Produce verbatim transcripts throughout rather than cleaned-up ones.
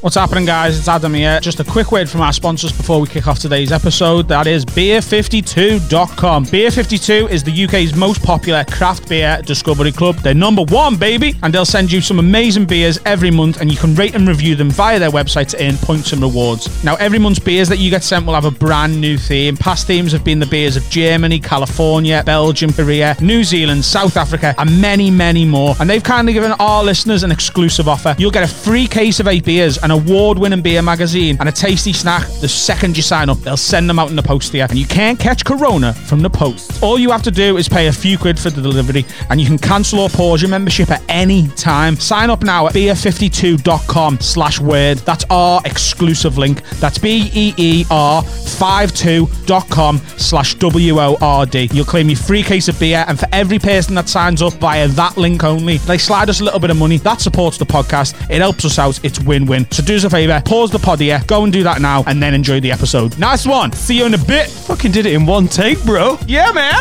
What's happening, guys? It's Adam here. Just a quick word from our sponsors before we kick off today's episode. That is beer fifty-two dot com. Beer fifty-two is the U K's most popular craft beer discovery club. They're number one, baby, and they'll send you some amazing beers every month, and you can rate and review them via their website to earn points and rewards. Now, every month's beers that you get sent will have a brand new theme. Past themes have been the beers of Germany, California, Belgium, Korea, New Zealand, South Africa, and many, many more. And they've kindly given our listeners an exclusive offer. You'll get a free case of eight beers, an award-winning beer magazine, and a tasty snack the second you sign up. They'll send them out in the post to you, and you can't catch Corona from the post. All you have to do is pay a few quid for the delivery, and you can cancel or pause your membership at any time. Sign up now at beer fifty-two dot com slash word. That's our exclusive link. That's B E E R fifty-two dot com slash W O R D. You'll claim your free case of beer, and for every person that signs up via that link only, they slide us a little bit of money. That supports the podcast. It helps us out. It's win-win. So do us a favour, pause the pod here, go and do that now, and then enjoy the episode. Nice one. See you in a bit. Fucking did it in one take, bro. Yeah, man.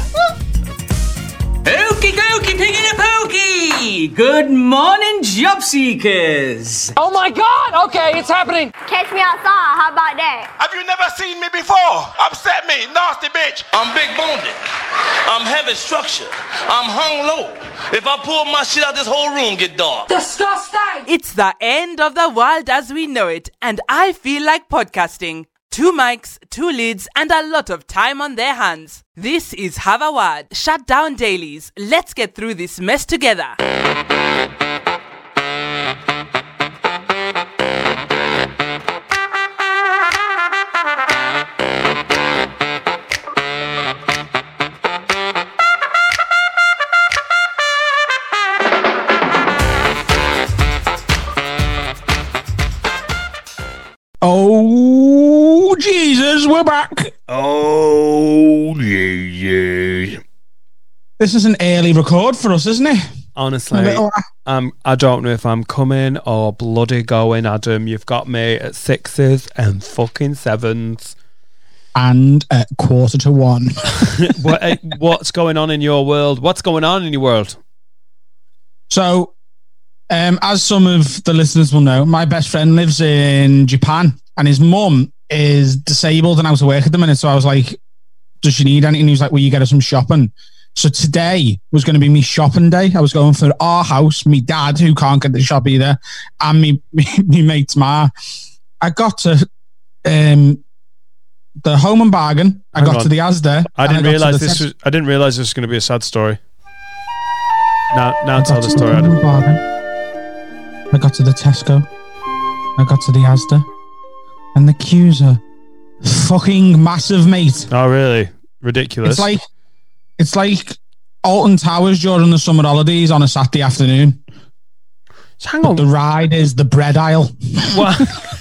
Okie dokie, piggy the pokey! Good morning, job seekers! Oh my god! Okay, it's happening! Catch me outside, how about that? Have you never seen me before? Upset me, nasty bitch! I'm big boned. I'm heavy structure. I'm hung low. If I pull my shit out, this whole room get dark. Disgusting! It's the end of the world as we know it, and I feel like podcasting. Two mics, two leads, and a lot of time on their hands. This is Have a Word, Shut Down Dailies. Let's get through this mess together. Oh, Jesus, we're back. Oh, Jesus. This is an early record for us, isn't it? Honestly, um, I don't know if I'm coming or bloody going, Adam. You've got me at sixes and fucking sevens. And at quarter to one. what, what's going on in your world? What's going on in your world? So, um, as some of the listeners will know, my best friend lives in Japan, and his mum is disabled and out of work at the minute. So I was like, does she need anything? He was like, will you get her some shopping? So today was going to be me shopping day. I was going for our house, me dad, who can't get the shop either, and me, me, me mate's ma. I got to um, the Home and Bargain. I Hang got on. to the Asda. I didn't realize this tes- was. I didn't realize this was going to be a sad story. Now, now I tell got the to story, Home Adam. and Bargain. I got to the Tesco. I got to the Asda. And the queues are fucking massive, mate. Oh, really? Ridiculous. It's like it's like Alton Towers during the summer holidays on a Saturday afternoon. So hang on. The ride is the bread aisle. What?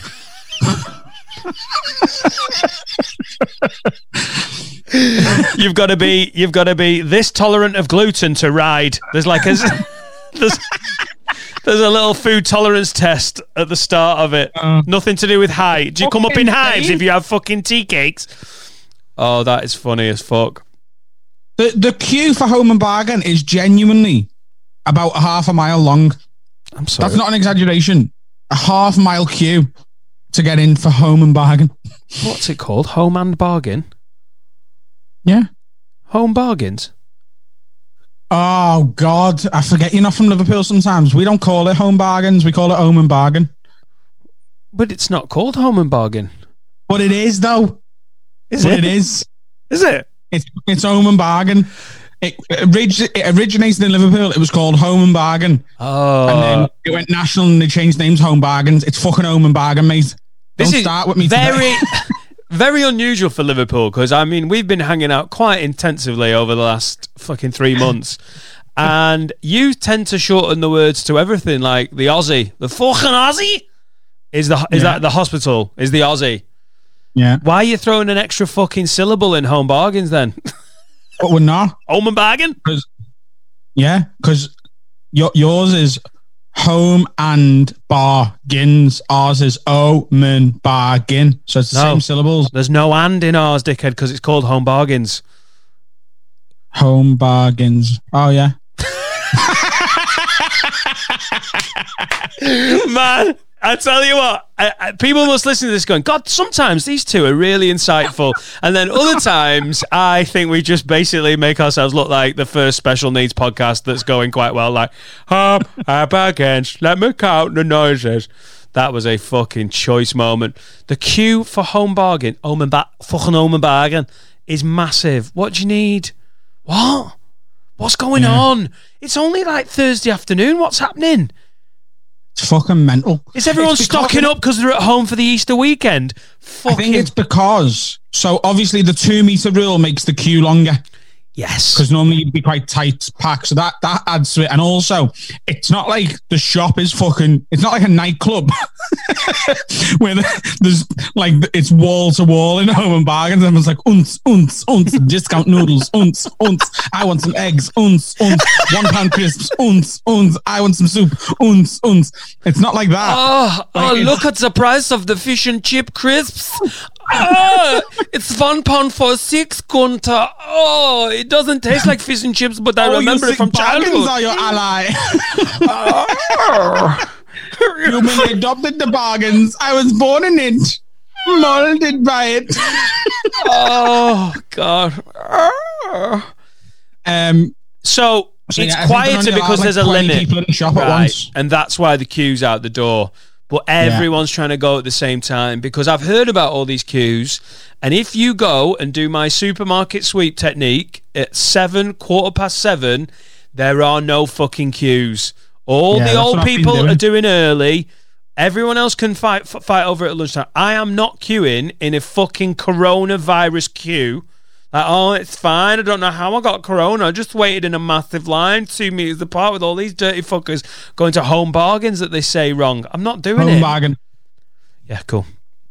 You've got to be. You've got to be this tolerant of gluten to ride. There's like a. There's, there's a little food tolerance test at the start of it. Uh, Nothing to do with height. Do you come up in hives if you have fucking tea cakes? Oh, that is funny as fuck. The the queue for Home and Bargain is genuinely about a half a mile long. I'm sorry. That's not an exaggeration. A half mile queue to get in for Home and Bargain. What's it called? Home and Bargain? Yeah. Home Bargains? Oh, God. I forget you're not from Liverpool sometimes. We don't call it Home Bargains. We call it Home and Bargain. But it's not called Home and Bargain. But it is, though. Is but it? It is. Is it? It's, it's Home and Bargain. It, orig- it originated in Liverpool. It was called Home and Bargain. Oh. And then it went national and they changed names Home Bargains. It's fucking Home and Bargain, mate. This Don't is start with me very, today. very unusual for Liverpool because, I mean, we've been hanging out quite intensively over the last fucking three months. And you tend to shorten the words to everything, like the Aussie. The fucking Aussie? Is, the, is Yeah. that the hospital? Is the Aussie? Yeah. Why are you throwing an extra fucking syllable in Home Bargains then? But we're not. Home and Bargain? Cause, yeah, because your, yours is Home and Bargains. Ours is Home and Bargain. So it's the No. same syllables. There's no and in ours, dickhead, because it's called Home Bargains. Home Bargains. Oh, yeah. Man, I tell you what, I, I, people must listen to this going, God, sometimes these two are really insightful. And then other times, I think we just basically make ourselves look like the first special needs podcast that's going quite well. Like, up, up against, let me count the noises. That was a fucking choice moment. The queue for Home Bargain, Home and ba- fucking Home and Bargain, is massive. What do you need? What? What's going yeah. on? It's only like Thursday afternoon. What's happening? It's fucking mental. Is everyone it's stocking up because they're at home for the Easter weekend? Fucking... I think it's because, so obviously the two metre rule makes the queue longer. Yes. Because normally you'd be quite tight packed, so that, that adds to it. And also, it's not like the shop is fucking, it's not like a nightclub where there's like, it's wall to wall in Home and Bargains. And it's like, unce, unce, unce, discount noodles, unce, unce, I want some eggs, unce, unce, one pound crisps, unce, unce, I want some soup, unce, unce. It's not like that. Oh, like, oh look at the price of the fish and chip crisps. Oh, it's one pound for six, Gunter. Oh, it doesn't taste like fish and chips, but I oh, remember it from childhood. Are your ally? You mean adopted the bargains? I was born in it, molded by it. Oh God. Um. So, so it's yeah, quieter because like there's a limit, people in the shop right? At once. And that's why the queue's out the door. But everyone's yeah. trying to go at the same time because I've heard about all these queues. And if you go and do my supermarket sweep technique at seven, quarter past seven, there are no fucking queues. All yeah, the old people doing. are doing early. Everyone else can fight fight over at lunchtime. I am not queuing in a fucking coronavirus queue. Like, oh, it's fine. I don't know how I got corona. I just waited in a massive line two meters apart with all these dirty fuckers going to Home Bargains that they say wrong. I'm not doing home it. Home Bargain. Yeah, cool.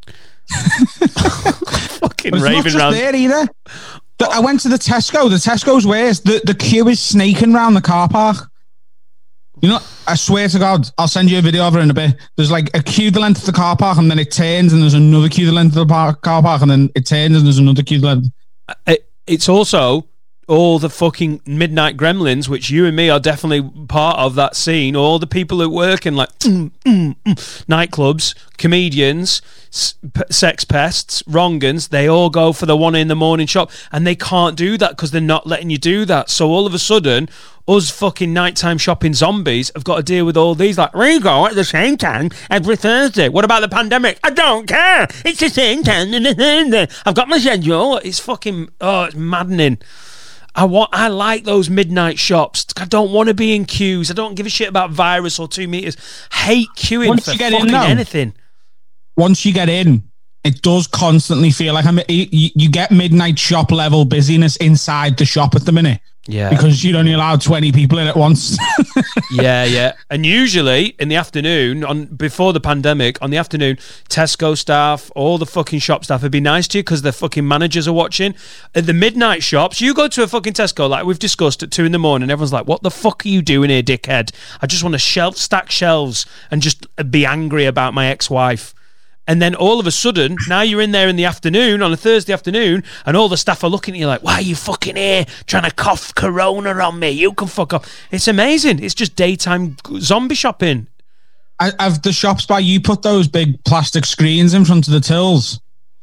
Fucking but it's raving not just round. there either. The, I went to the Tesco. The Tesco's ways. The, the queue is snaking around the car park. You know, I swear to God, I'll send you a video of it in a bit. There's like a queue the length of the car park, and then it turns, and there's another queue the length of the park, car park, and then it turns, and there's another queue the length. It's also all the fucking midnight gremlins, which you and me are definitely part of that scene. All the people who work in like mm, mm, mm, nightclubs, comedians, s- p- sex pests, wrongans, they all go for the one in the morning shop, and they can't do that because they're not letting you do that. So all of a sudden, us fucking nighttime shopping zombies have got to deal with all these. Like, we go at the same time every Thursday. What about the pandemic? I don't care. It's the same time. I've got my schedule. It's fucking, oh, it's maddening. I want. I like those midnight shops. I don't want to be in queues. I don't give a shit about virus or two meters. Hate queuing Once for fucking in, anything. Once you get in, it does constantly feel like I'm. You, you get midnight shop level busyness inside the shop at the minute. Yeah, because you'd only allow twenty people in at once. yeah, yeah. And usually in the afternoon, on before the pandemic, on the afternoon, Tesco staff, all the fucking shop staff would be nice to you because the fucking managers are watching. At the midnight shops, you go to a fucking Tesco, like we've discussed, at two in the morning, everyone's like, what the fuck are you doing here, dickhead? I just want to shelf stack shelves and just be angry about my ex-wife. And then all of a sudden, now you're in there in the afternoon, on a Thursday afternoon, and all the staff are looking at you like, why are you fucking here trying to cough corona on me? You can fuck off. It's amazing. It's just daytime zombie shopping. I, have the shops by you put those big plastic screens in front of the tills?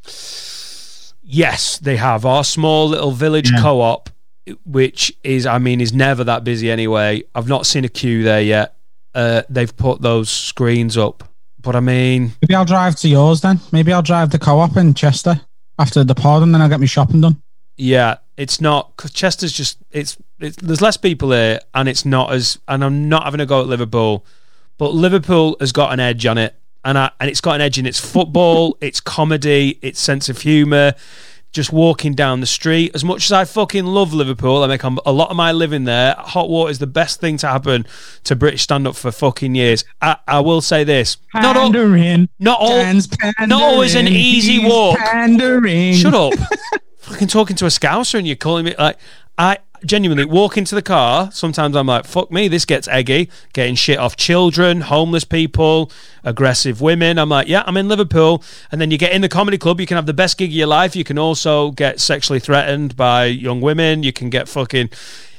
Yes, they have. Our small little village yeah. co-op, which is, I mean, is never that busy anyway. I've not seen a queue there yet. Uh, they've put those screens up. But I mean, maybe I'll drive to yours then. Maybe I'll drive the co-op in Chester after the pod, and then I'll get my shopping done. Yeah, it's not because Chester's just it's, it's there's less people here, and it's not as. And I'm not having a go at Liverpool, but Liverpool has got an edge on it, and I, and it's got an edge in its football, its comedy, its sense of humour. Just walking down the street, as much as I fucking love Liverpool, I make a lot of my living there. Hot water is the best thing to happen to British stand-up for fucking years. I, I will say this: not all, not all, not always an easy walk. Pandering. Shut up! Fucking talking to a Scouser and you're calling me like I. Genuinely walk into the car. Sometimes I'm like, fuck me, this gets eggy. Getting shit off children, homeless people, aggressive women. I'm like, yeah, I'm in Liverpool. And then you get in the comedy club, you can have the best gig of your life. You can also get sexually threatened by young women. You can get fucking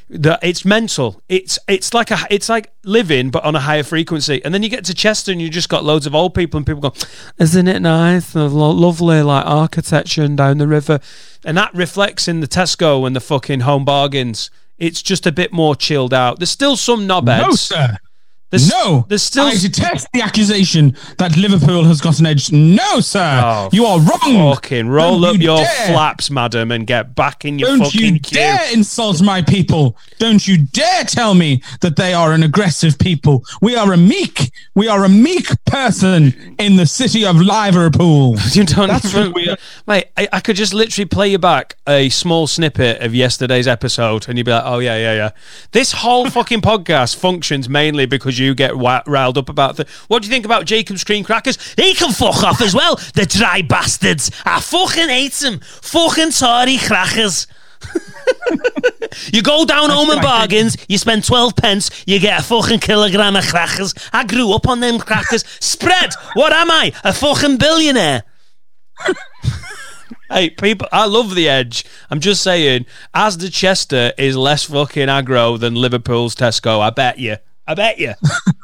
The, it's mental. It's it's like a it's like living but on a higher frequency. And then you get to Chester and you just got loads of old people and people go, isn't it nice? The lo- lovely like architecture and down the river. And that reflects in the Tesco and the fucking Home Bargains. It's just a bit more chilled out. There's still some knobheads. No, sir. There's, no, there's still I detest the accusation that Liverpool has got an edge. No, sir, oh, you are wrong. Fucking roll Don't up you your dare. flaps, madam, and get back in your Don't fucking you queue. dare insult my people. Don't you dare tell me that they are an aggressive people. We are a meek, we are a meek person in the city of Liverpool. You don't That's even, what we are. mate. I, I could just literally play you back a small snippet of yesterday's episode, and you'd be like, "Oh yeah, yeah, yeah." This whole fucking podcast functions mainly because you get wa- riled up about the. What do you think about Jacob's cream crackers? They can fuck off as well. The dry bastards. I fucking hate them. Fucking Tory crackers. You go down Home and Bargains, you spend twelve pence, you get a fucking kilogram of crackers. I grew up on them crackers. Spread. What am I? A fucking billionaire. Hey, people, I love the Edge. I'm just saying, Asda Chester is less fucking aggro than Liverpool's Tesco. I bet you. I bet you.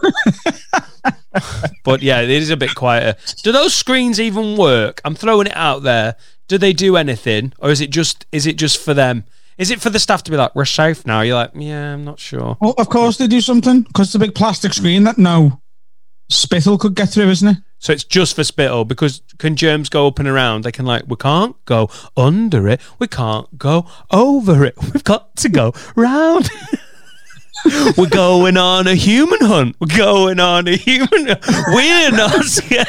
But yeah, it is a bit quieter. Do those screens even work? I'm throwing it out there. Do they do anything, or is it just is it just for them? Is it for the staff to be like, we're safe now? You're like, yeah, I'm not sure. Well, of course they do something, because it's a big plastic screen that no spittle could get through, isn't it? So it's just for spittle, because can germs go up and around? They can like, we can't go under it. We can't go over it. We've got to go round. We're going on a human hunt. We're going on a human hunt. We're not scared.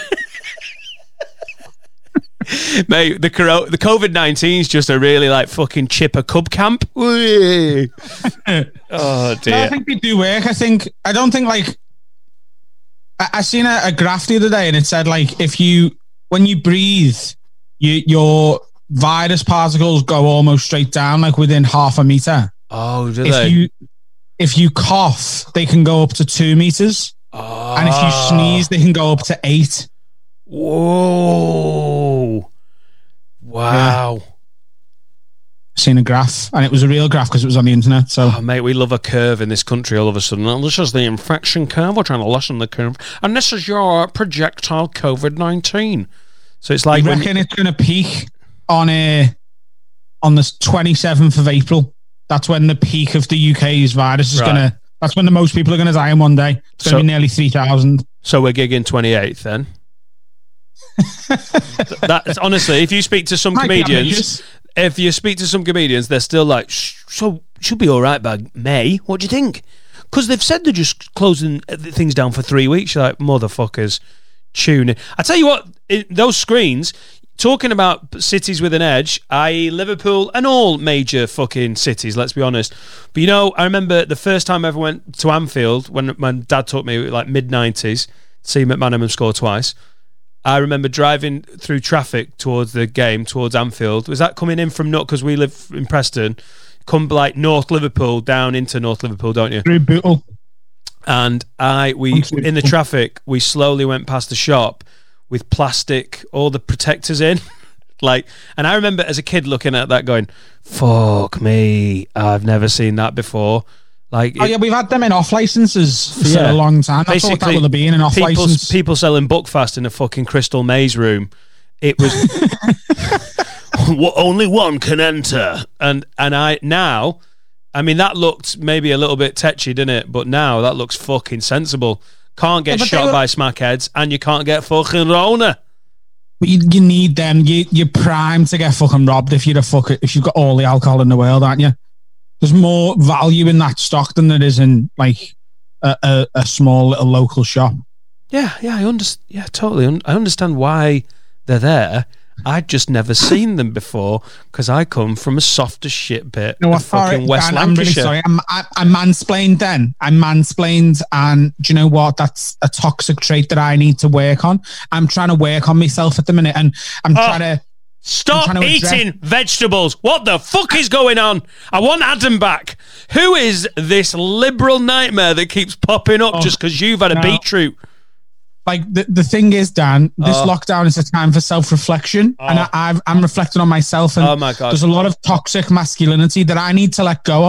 Mate, the coro- the COVID nineteen is just a really like fucking chipper cub camp. Oh dear. No, I think they do work. I think I don't think like I, I seen a, a graph the other day, and it said like if you when you breathe, you your virus particles go almost straight down, like within half a meter. Oh, do if they? you if you cough, they can go up to two meters, oh. and if you sneeze, they can go up to eight. Whoa! Wow! Yeah. Seen a graph, and it was a real graph because it was on the internet. So, oh, mate, we love a curve in this country. All of a sudden, oh, this is the infection curve. We're trying to lessen the curve, and this is your projectile COVID nineteen. So it's like, I reckon it's going to peak on a on the twenty seventh of April. That's when the peak of the U K's virus is Right. going to. That's when the most people are going to die in one day. It's going to So- be nearly three thousand. so we're gigging twenty-eighth then. That's honestly, if you speak to some Might be comedians, ambitious. if you speak to some comedians, they're still like, "Sh- so should be all right by May. What do you think? Because they've said they're just closing things down for three weeks. You're like, motherfuckers, tune in. I tell you what, in those screens, talking about cities with an edge, that is. Liverpool and all major fucking cities, let's be honest. But you know, I remember the first time I ever went to Anfield when my dad took me, like mid nineties, to see McManaman score twice. I remember driving through traffic towards the game, towards Anfield. Was that coming in from North, because we live in Preston, come like North Liverpool, down into North Liverpool, don't you? Through Bootle. And I, we, in the traffic, we slowly went past the shop with plastic, all the protectors in. Like, and I remember as a kid looking at that going, fuck me, I've never seen that before. Like, Oh it- yeah, we've had them in off licenses for Yeah. a long time. I thought that would have been an off people, license. people selling Buckfast in a fucking Crystal Maze room. It was only one can enter, and and I now, I mean that looked maybe a little bit tetchy, didn't it? But now that looks fucking sensible. Can't get Yeah, but shot they were- by smackheads, and you can't get fucking Rona. But you, you need them. You, you're primed to get fucking robbed if you're a fucker, if you've got all the alcohol in the world, aren't you? There's more value in that stock than there is in like a, a, a small little local shop. Yeah, yeah, I understand. Yeah, totally. Un- I understand why they're there. I'd just never seen them before because I come from a soft as shit bit No, of I'm sorry, fucking West Dan, I'm really Lancashire. sorry. I'm, I, I mansplained then. I mansplained, and do you know what? That's a toxic trait that I need to work on. I'm trying to work on myself at the minute, and I'm Oh. trying to. Stop I'm trying to address- eating vegetables. What the fuck is going on? I want Adam back. Who is this liberal nightmare that keeps popping up Oh, just because you've had a no. beetroot? Like the, the thing is, Dan, this Oh. lockdown is a time for self-reflection, and I, I've, I'm reflecting on myself. And Oh my God. there's a lot of toxic masculinity that I need to let go of.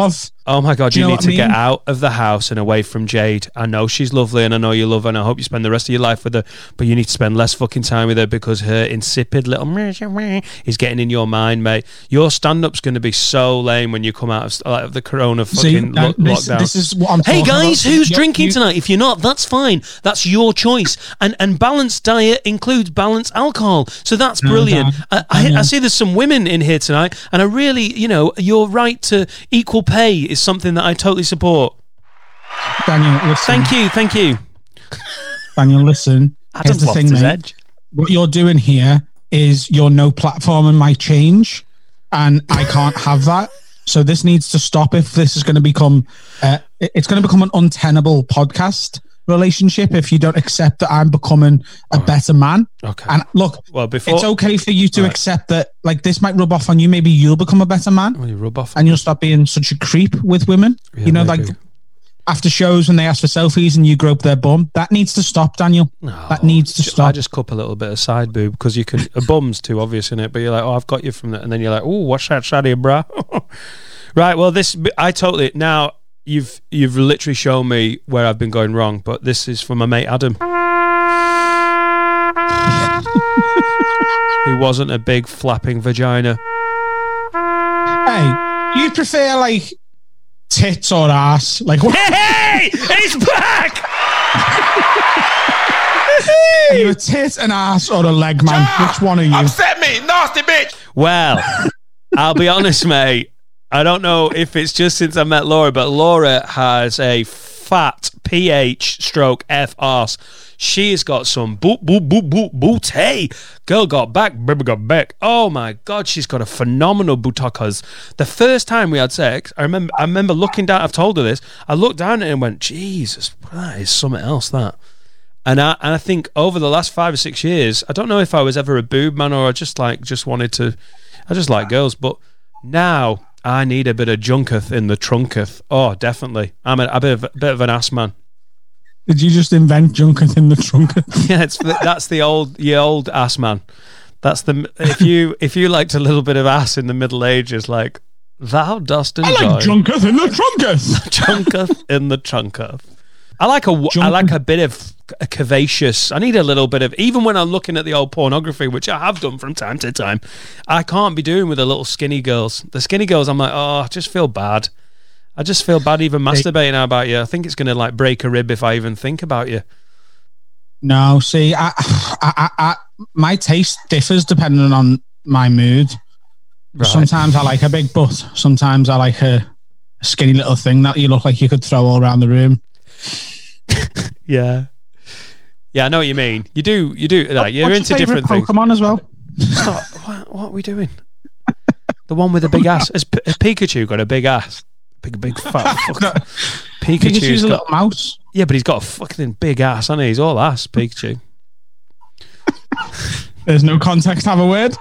Oh my God, Do you, you know need what to I mean? get out of the house and away from Jade. I know she's lovely and I know you love her and I hope you spend the rest of your life with her, but you need to spend less fucking time with her because her insipid little is getting in your mind, mate. Your stand-up's going to be so lame when you come out of, out of the corona fucking See, lo- that- this, lockdown. this is what I'm Hey talking guys, about. who's You- drinking you- tonight? If you're not, that's fine. That's your choice. And and balanced diet includes balanced alcohol. So that's No, brilliant. Dan, I, I, Daniel. I see there's some women in here tonight, and I really, you know, your right to equal pay is something that I totally support. Daniel, listen. Thank you, thank you. Daniel, listen. Here's Adam's the lost thing, his mate. edge. What you're doing here is you're no platform and might change, and I can't have that. So this needs to stop. If this is going to become, uh, it- it's going to become an untenable podcast relationship if you don't accept that I'm becoming a better man. Okay. And look, Well, before it's okay for you to Right. accept that, like, this might rub off on you. Maybe you'll become a better man, Well, you rub off, and you'll stop being such a creep with women. Yeah, you know, maybe. like after shows when they ask for selfies and you grope their bum. That needs to stop, Daniel. No, that needs to ju- stop. I just cup a little bit of side boob because you can. A bum's too obvious in it, but you're like, oh, I've got you from that, and then you're like, oh, what's that, shady bra? Right. Well, this I totally now. You've you've literally shown me where I've been going wrong, but this is from my mate Adam. He wasn't a big flapping vagina. Hey, do you prefer like tits or ass? Like, what? Hey, he's back! Are you a tit, an ass, or a leg man? Which one are you? Upset me, nasty bitch. Well, I'll be honest, mate. I don't know if it's just since I met Laura, but Laura has a fat P H stroke F arse. She has got some boot, boot, boot, boot, booty. Girl got back, baby got back. Oh my God, she's got a phenomenal buttocks. The first time we had sex, I remember I remember looking down, I've told her this, I looked down at it and went, Jesus, that is something else, that. And I, and I think over the last five or six years, I don't know if I was ever a boob man or I just like, just wanted to, I just like girls, but now I need a bit of junketh in the trunketh. Oh, definitely. I'm a, a bit of a bit of an ass man. Did you just invent junket in the trunk? Yeah, it's the, that's the old the old ass man. That's the if you if you liked a little bit of ass in the Middle Ages, like thou dost enjoy. I like junketh in the trunketh. Junketh in the trunketh. I like a I Junketh. like a bit of a curvaceous. I need a little bit of, even when I'm looking at the old pornography, which I have done from time to time, I can't be doing with the little skinny girls. The skinny girls, I'm like, oh, I just feel bad. I just feel bad even masturbating about you. I think it's going to like break a rib if I even think about you. No, see, I, I, I, I, my taste differs depending on my mood. Right. Sometimes I like a big butt. Sometimes I like a skinny little thing that you look like you could throw all around the room. Yeah. Yeah, I know what you mean. You do, you do. Like, you're What's into your different favourite things. Pokemon as well. Oh, what, what are we doing? The one with the big ass. Has, P- has Pikachu got a big ass? Big, big fat fuck. No. Pikachu's Pikachu's a got, little mouse. yeah, but he's got a fucking big ass, hasn't he? He's all ass, Pikachu. There's no context to have a word.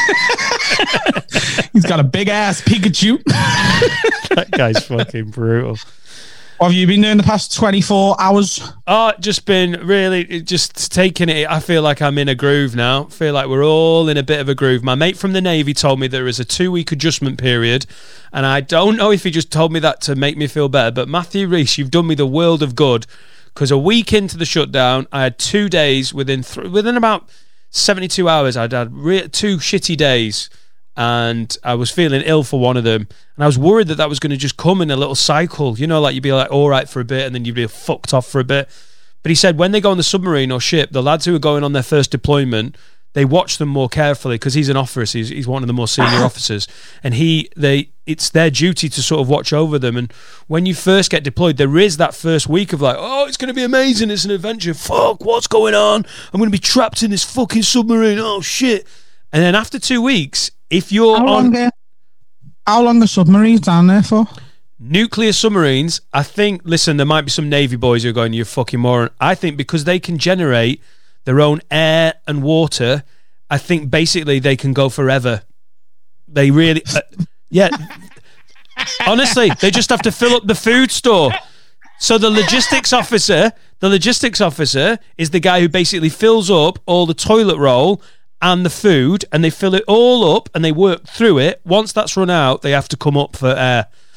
He's got a big ass Pikachu. That guy's fucking brutal. What have you been doing the past twenty-four hours? Oh, just been really just taking it. I feel like I'm in a groove now. I feel like we're all in a bit of a groove. My mate from the Navy told me there is a two-week adjustment period, and I don't know if he just told me that to make me feel better, but Matthew Reese, you've done me the world of good, because a week into the shutdown, I had two days within th- within about seventy-two hours, I'd had re- two shitty days, and I was feeling ill for one of them, and I was worried that that was going to just come in a little cycle, you know, like you'd be like all right for a bit and then you'd be fucked off for a bit. But he said when they go on the submarine or ship, the lads who are going on their first deployment, they watch them more carefully, because he's an officer, he's, he's one of the more senior officers, and he they it's their duty to sort of watch over them. And when you first get deployed, there is that first week of like, oh, it's going to be amazing, it's an adventure, fuck, what's going on, I'm going to be trapped in this fucking submarine, oh shit. And then after two weeks, if you're How on long, uh, how long the submarine's down there for? nuclear submarines, I think, listen, there might be some Navy boys who are going, you fucking moron. I think because they can generate their own air and water, I think basically they can go forever. They really, uh, yeah. Honestly, they just have to fill up the food store. So the logistics officer, the logistics officer is the guy who basically fills up all the toilet roll and the food, and they fill it all up and they work through it. Once that's run out, they have to come up for air.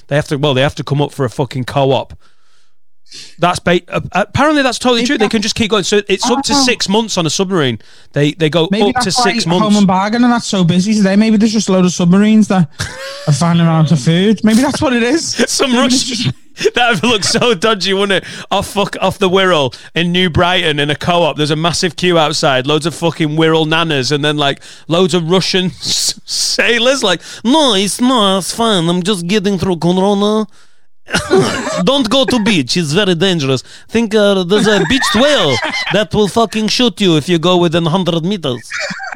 They have to. Well, they have to come up for a fucking co-op. That's ba- uh, apparently that's totally true. They can just keep going. So it's up to six months on a submarine. They they go Maybe up to six months. Home and Bargain and that's so busy today. Maybe there's just a load of submarines that are finally running out of food. Maybe that's what it is. Some Russian. That would look so dodgy, wouldn't it? Off fuck off the Wirral in New Brighton in a co-op. There's a massive queue outside, loads of fucking Wirral nanas, and then like loads of Russian s- sailors. Like, no, it's not. It's fine. I'm just getting through Corona. Don't go to beach. It's very dangerous. Think uh, there's a beached whale that will fucking shoot you if you go within one hundred meters.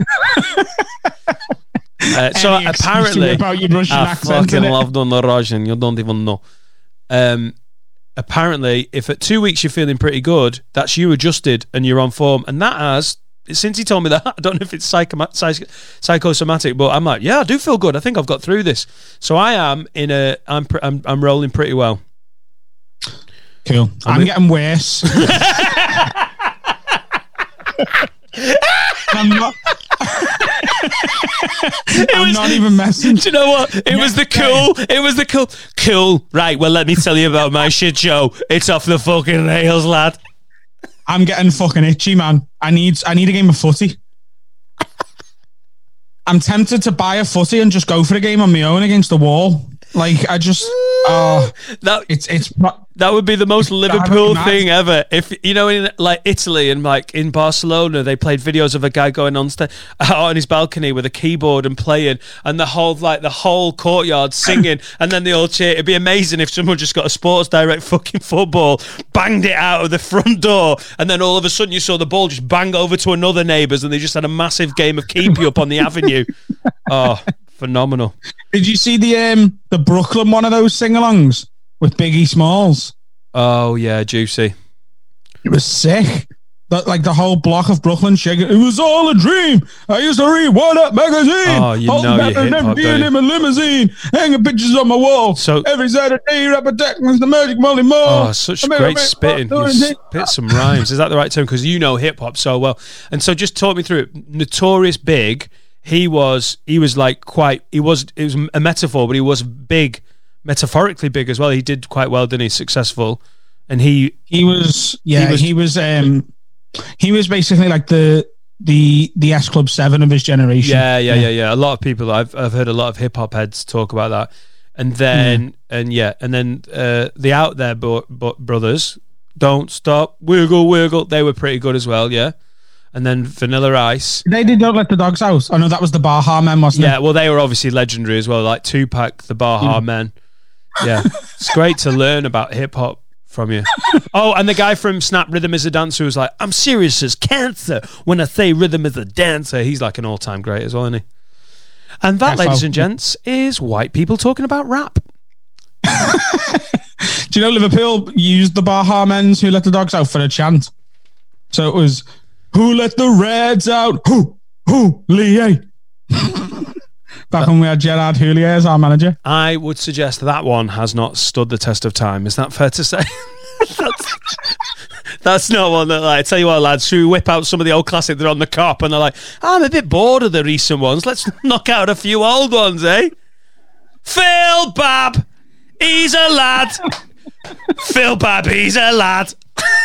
Uh, so Any excuse apparently, about your Russian I accent, fucking innit? love doing the Russian. You don't even know. Um, apparently, if at two weeks you're feeling pretty good, that's you adjusted and you're on form. And that has, since he told me that, I don't know if it's psychoma- psych- psychosomatic, but I'm like, yeah, I do feel good. I think I've got through this. So I am in a, I'm, pr- I'm, I'm rolling pretty well. Cool. I'm, I'm getting worse. I'm not. I'm was, not even messing. Do you know what? It was the cool. It was the cool. Cool. Right. Well, let me tell you about my shit show. It's off the fucking rails, lad. I'm getting fucking itchy, man. I need. I need a game of footy. I'm tempted to buy a footy and just go for a game on my own against the wall. Like I just. Oh, that it's it's. That would be the most Liverpool thing ever. If you know, in like Italy and like in Barcelona, they played videos of a guy going on st- out on his balcony with a keyboard and playing, and the whole like the whole courtyard singing, and then they all cheer. It'd be amazing if someone just got a Sports Direct fucking football, banged it out of the front door, and then all of a sudden you saw the ball just bang over to another neighbour's, and they just had a massive game of keepy up on the avenue. Oh, phenomenal! Did you see the um the Brooklyn one of those sing-alongs with Biggie Smalls? Oh yeah, juicy. It was sick. That, like the whole block of Brooklyn shaking. It was all a dream. I used to read What Up magazine. Oh, you know you hip hop, being in a limousine, hanging pictures on my wall. So every Saturday, rap attack was the Magic Molly Mall. Oh, such great spitting. You spit some rhymes. Is that the right term? Because you know hip hop so well. And so, just talk me through it. Notorious Big. He was. He was like quite. He was. It was a metaphor, but he was big. Metaphorically big as well. He did quite well, didn't he? Successful, and he he was yeah he was he was, um, he was basically like the the the S Club Seven of his generation. Yeah, yeah, yeah, yeah. yeah. A lot of people I've I've heard a lot of hip hop heads talk about that, and then mm. and yeah, and then uh, the Out There bo- bo- brothers, Don't Stop, Wiggle Wiggle. They were pretty good as well. Yeah. And then Vanilla Ice. They did Don't Let the Dogs Out. I know that was the Baha Men, wasn't yeah, it? Yeah, well, they were obviously legendary as well, like Tupac, the Baha mm. Men. Yeah, it's great to learn about hip hop from you. Oh, and the guy from Snap Rhythm is a Dancer who's like, I'm serious as cancer when I say rhythm is a dancer. He's like an all-time great as well, isn't he? And that, yeah, ladies and gents, is white people talking about rap. Do you know Liverpool used the Baha Men's Who Let the Dogs Out for a chant? So it was, who let the Reds out? Who? Who? Lee? Back when we had Gerard Houllier as our manager. I would suggest that one has not stood the test of time. Is that fair to say? that's, that's not one that, like, I tell you what, lads, should we whip out some of the old classics that are on the cop and they're like, oh, I'm a bit bored of the recent ones. Let's knock out a few old ones, eh? Phil Babb, he's a lad. Phil Babb, he's a lad.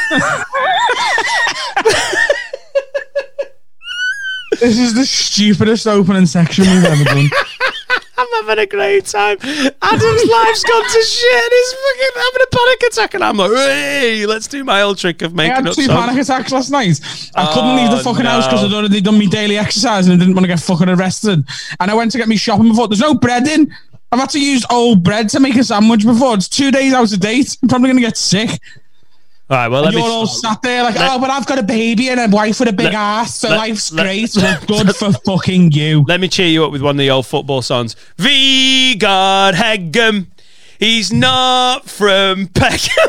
This is the stupidest opening section we've ever done. I'm having a great time. Adam's life's gone to shit. He's fucking having a panic attack, and I'm like, hey, let's do my old trick of making I had up two songs. panic attacks last night. I oh, couldn't leave the fucking no. house because I'd already done my daily exercise and I didn't want to get fucking arrested. And I went to get me shopping before. There's no bread in. I've had to use old bread to make a sandwich before. It's two days out of date. I'm probably going to get sick. All right, well, let you're me, all sat there like, let, oh, but I've got a baby and a wife with a big let, ass, so let, life's let, great. Let, good for fucking you. Let me cheer you up with one of the old football songs. Vigard Hegem, he's not from Peckham.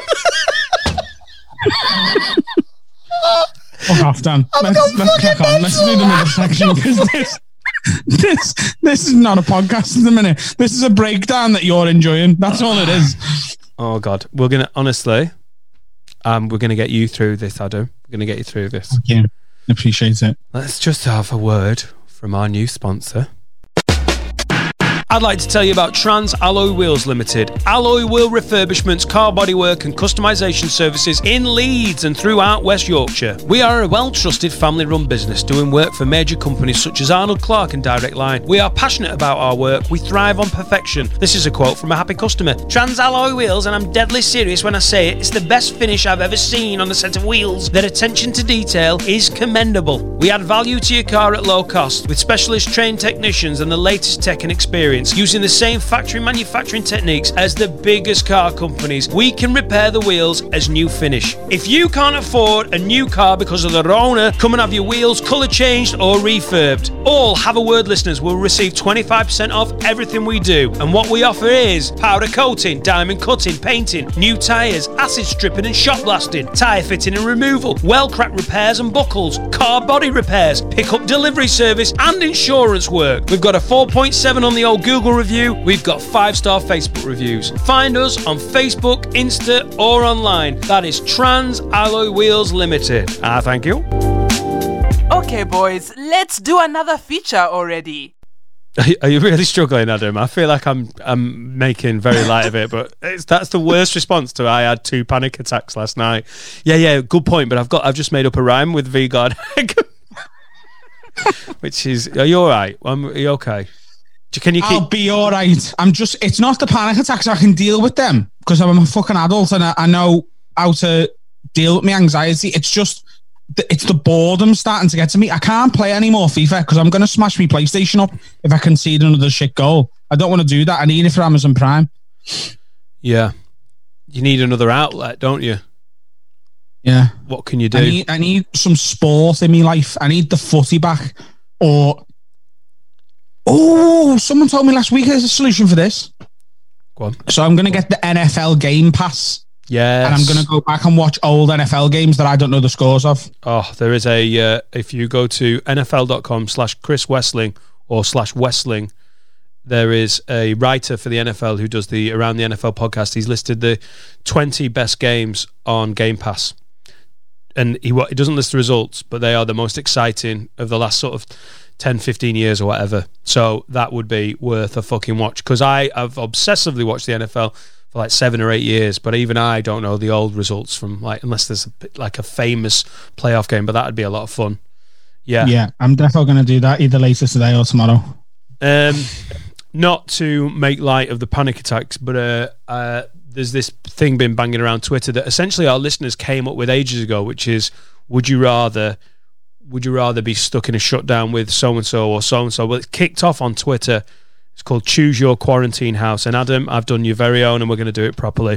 Fuck off, Dan. Let's, let's crack on. Let's do the middle section because this, this, this is not a podcast in a minute. This is a breakdown that you're enjoying. That's all it is. Oh, God. We're going to, honestly... Um, we're going to get you through this, Adam. We're going to get you through this. Thank you. Appreciate it. Let's just have a word from our new sponsor. I'd like to tell you about Trans Alloy Wheels Limited. Alloy wheel refurbishments, car bodywork and customisation services in Leeds and throughout West Yorkshire. We are a well-trusted family-run business doing work for major companies such as Arnold Clark and Direct Line. We are passionate about our work. We thrive on perfection. This is a quote from a happy customer. Trans Alloy Wheels, and I'm deadly serious when I say it, it's the best finish I've ever seen on a set of wheels. Their attention to detail is commendable. We add value to your car at low cost with specialist trained technicians and the latest tech and experience. Using the same factory manufacturing techniques as the biggest car companies, we can repair the wheels as new finish. If you can't afford a new car because of their owner, come and have your wheels colour changed or refurbed. All Have a Word listeners will receive twenty-five percent off everything we do, and what we offer is powder coating, diamond cutting, painting, new tyres, acid stripping and shot blasting, tyre fitting and removal, well crack repairs and buckles, car body repairs, pick-up delivery service and insurance work. We've got a four point seven on the old Google review. We've got five-star Facebook reviews. Find us on Facebook, Insta or online. That is Trans Alloy Wheels Limited. Ah, thank you. Okay, boys, let's do another feature already. Are you really struggling, Adam? I feel like I'm I'm making very light of it, but it's, that's the worst response to I had two panic attacks last night. Yeah, yeah, good point. But I've got I've just made up a rhyme with V-God egg, which is. Are you all right? Um, are you okay? Can you keep... I'll be all right. I'm just. It's not the panic attacks. I can deal with them because I'm a fucking adult and I, I know how to deal with my anxiety. It's just. It's the boredom starting to get to me. I can't play any more FIFA because I'm going to smash my PlayStation up if I concede another shit goal. I don't want to do that. I need it for Amazon Prime. Yeah. You need another outlet, don't you? Yeah. What can you do? I need, I need some sport in my life. I need the footy back. Or... Oh, someone told me last week there's a solution for this. Go on. So I'm going to get the N F L Game Pass. Yes. And I'm going to go back and watch old N F L games that I don't know the scores of. Oh, there is a, uh, if you go to nfl.com slash Chris Wessling or slash Wessling, there is a writer for the N F L who does the Around the N F L podcast. He's listed the twenty best games on Game Pass. And he, he doesn't list the results, but they are the most exciting of the last sort of ten, fifteen years or whatever. So that would be worth a fucking watch because I have obsessively watched the N F L for like seven or eight years, but even I don't know the old results from like, unless there's a, like a famous playoff game, but that'd be a lot of fun. Yeah. Yeah, I'm definitely going to do that either later today or tomorrow. Um, not to make light of the panic attacks, but uh, uh, there's this thing been banging around Twitter that essentially our listeners came up with ages ago, which is, would you rather would you rather be stuck in a shutdown with so-and-so or so-and-so? Well, it's kicked off on Twitter. It's called Choose Your Quarantine House. And Adam, I've done your very own and we're going to do it properly.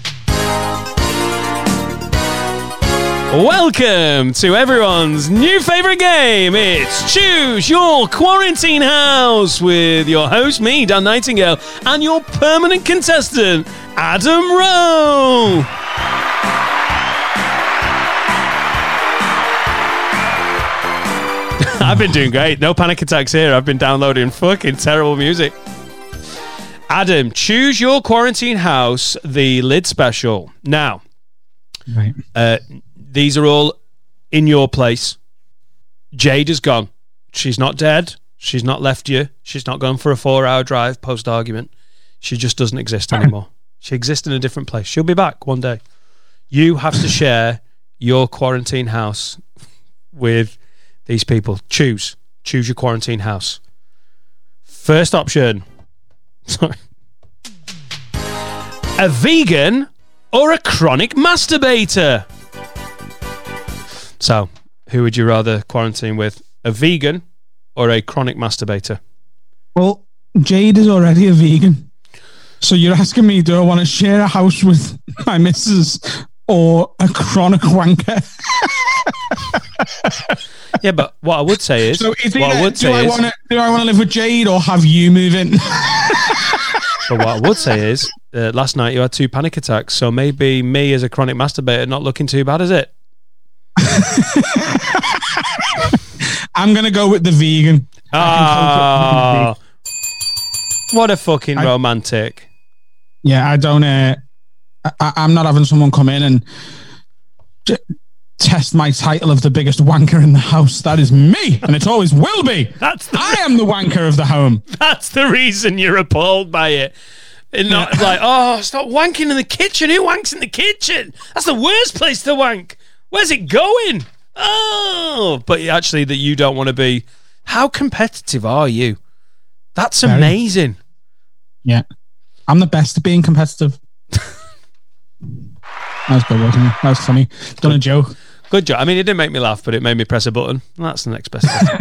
Welcome to everyone's new favourite game. It's Choose Your Quarantine House with your host, me, Dan Nightingale, and your permanent contestant, Adam Rowe. I've been doing great. No panic attacks here. I've been downloading fucking terrible music. Adam, Choose Your Quarantine House, the lid special. Now, right. uh, these are all in your place. Jade is gone. She's not dead. She's not left you. She's not gone for a four-hour drive post-argument. She just doesn't exist anymore. She exists in a different place. She'll be back one day. You have to share your quarantine house with these people. Choose. Choose your quarantine house. First option. Sorry. A vegan or a chronic masturbator? So, who would you rather quarantine with? A vegan or a chronic masturbator? Well, Jade is already a vegan. So you're asking me, do I want to share a house with my missus or a chronic wanker? Yeah, but what I would say is, so what either, I would do say I is, wanna, do I want to live with Jade or have you move in? but what I would say is, uh, last night you had two panic attacks, so maybe me as a chronic masturbator not looking too bad, is it? I'm gonna go with the vegan. Ah, oh, what a fucking I, romantic. Yeah, I don't. Uh, I, I'm not having someone come in and. test my title of the biggest wanker in the house. That is me, and it always will be. That's the I am the wanker of the home. That's the reason you're appalled by it. And not Yeah. like, oh, stop wanking in the kitchen. Who wanks in the kitchen? That's the worst place to wank. Where's it going? Oh, but actually that you don't want to be. How competitive are you? That's Very. amazing. Yeah. I'm the best at being competitive. That was good, wasn't it? That was funny. Done a joke. Good job. I mean, it didn't make me laugh, but it made me press a button. That's the next best thing.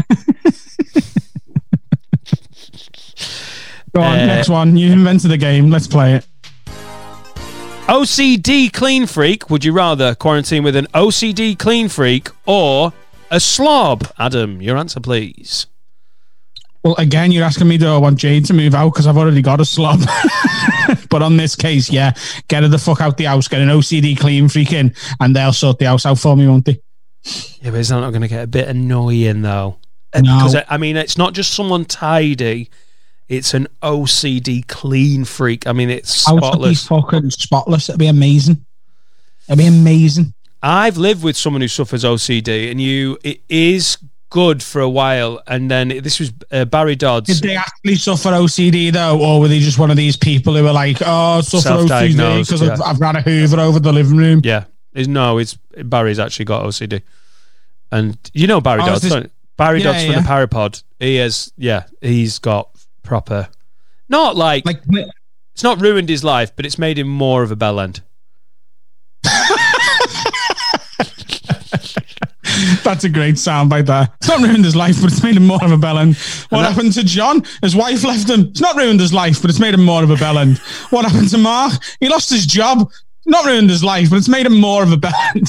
Go on, Uh, next one. You invented the game. Let's play it. O C D clean freak. Would you rather quarantine with an O C D clean freak or a slob? Adam, your answer, please. Well, again, you're asking me, do I want Jade to move out? Because I've already got a slob. But on this case, yeah, get her the fuck out the house, get an O C D clean freak in, and they'll sort the house out for me, won't they? Yeah, but is that not going to get a bit annoying, though? Uh, No. Because, I mean, it's not just someone tidy. It's an O C D clean freak. I mean, it's House would be spotless. fucking spotless. It'd be amazing. It'd be amazing. I've lived with someone who suffers O C D, and you, it is good for a while, and then this was uh, Barry Dodds. Did they actually suffer O C D though, or were they just one of these people who were like, "Oh, I suffer O C D Self-diagnosed, because yeah. I've, I've ran a Hoover over the living room"? Yeah, it's, no, it's Barry's actually got O C D, and you know Barry Oh, Dodds. is this- don't you? Barry Yeah, Dodds yeah. from the Parapod. He is, yeah, he's got proper, not like, Like, it's not ruined his life, but it's made him more of a bellend. that's a great soundbite there. It's not ruined his life, but it's made him more of a bellend. What that- happened to John? His wife left him. It's not ruined his life, but it's made him more of a bellend. What happened to Mark? He lost his job. Not ruined his life, but it's made him more of a bellend.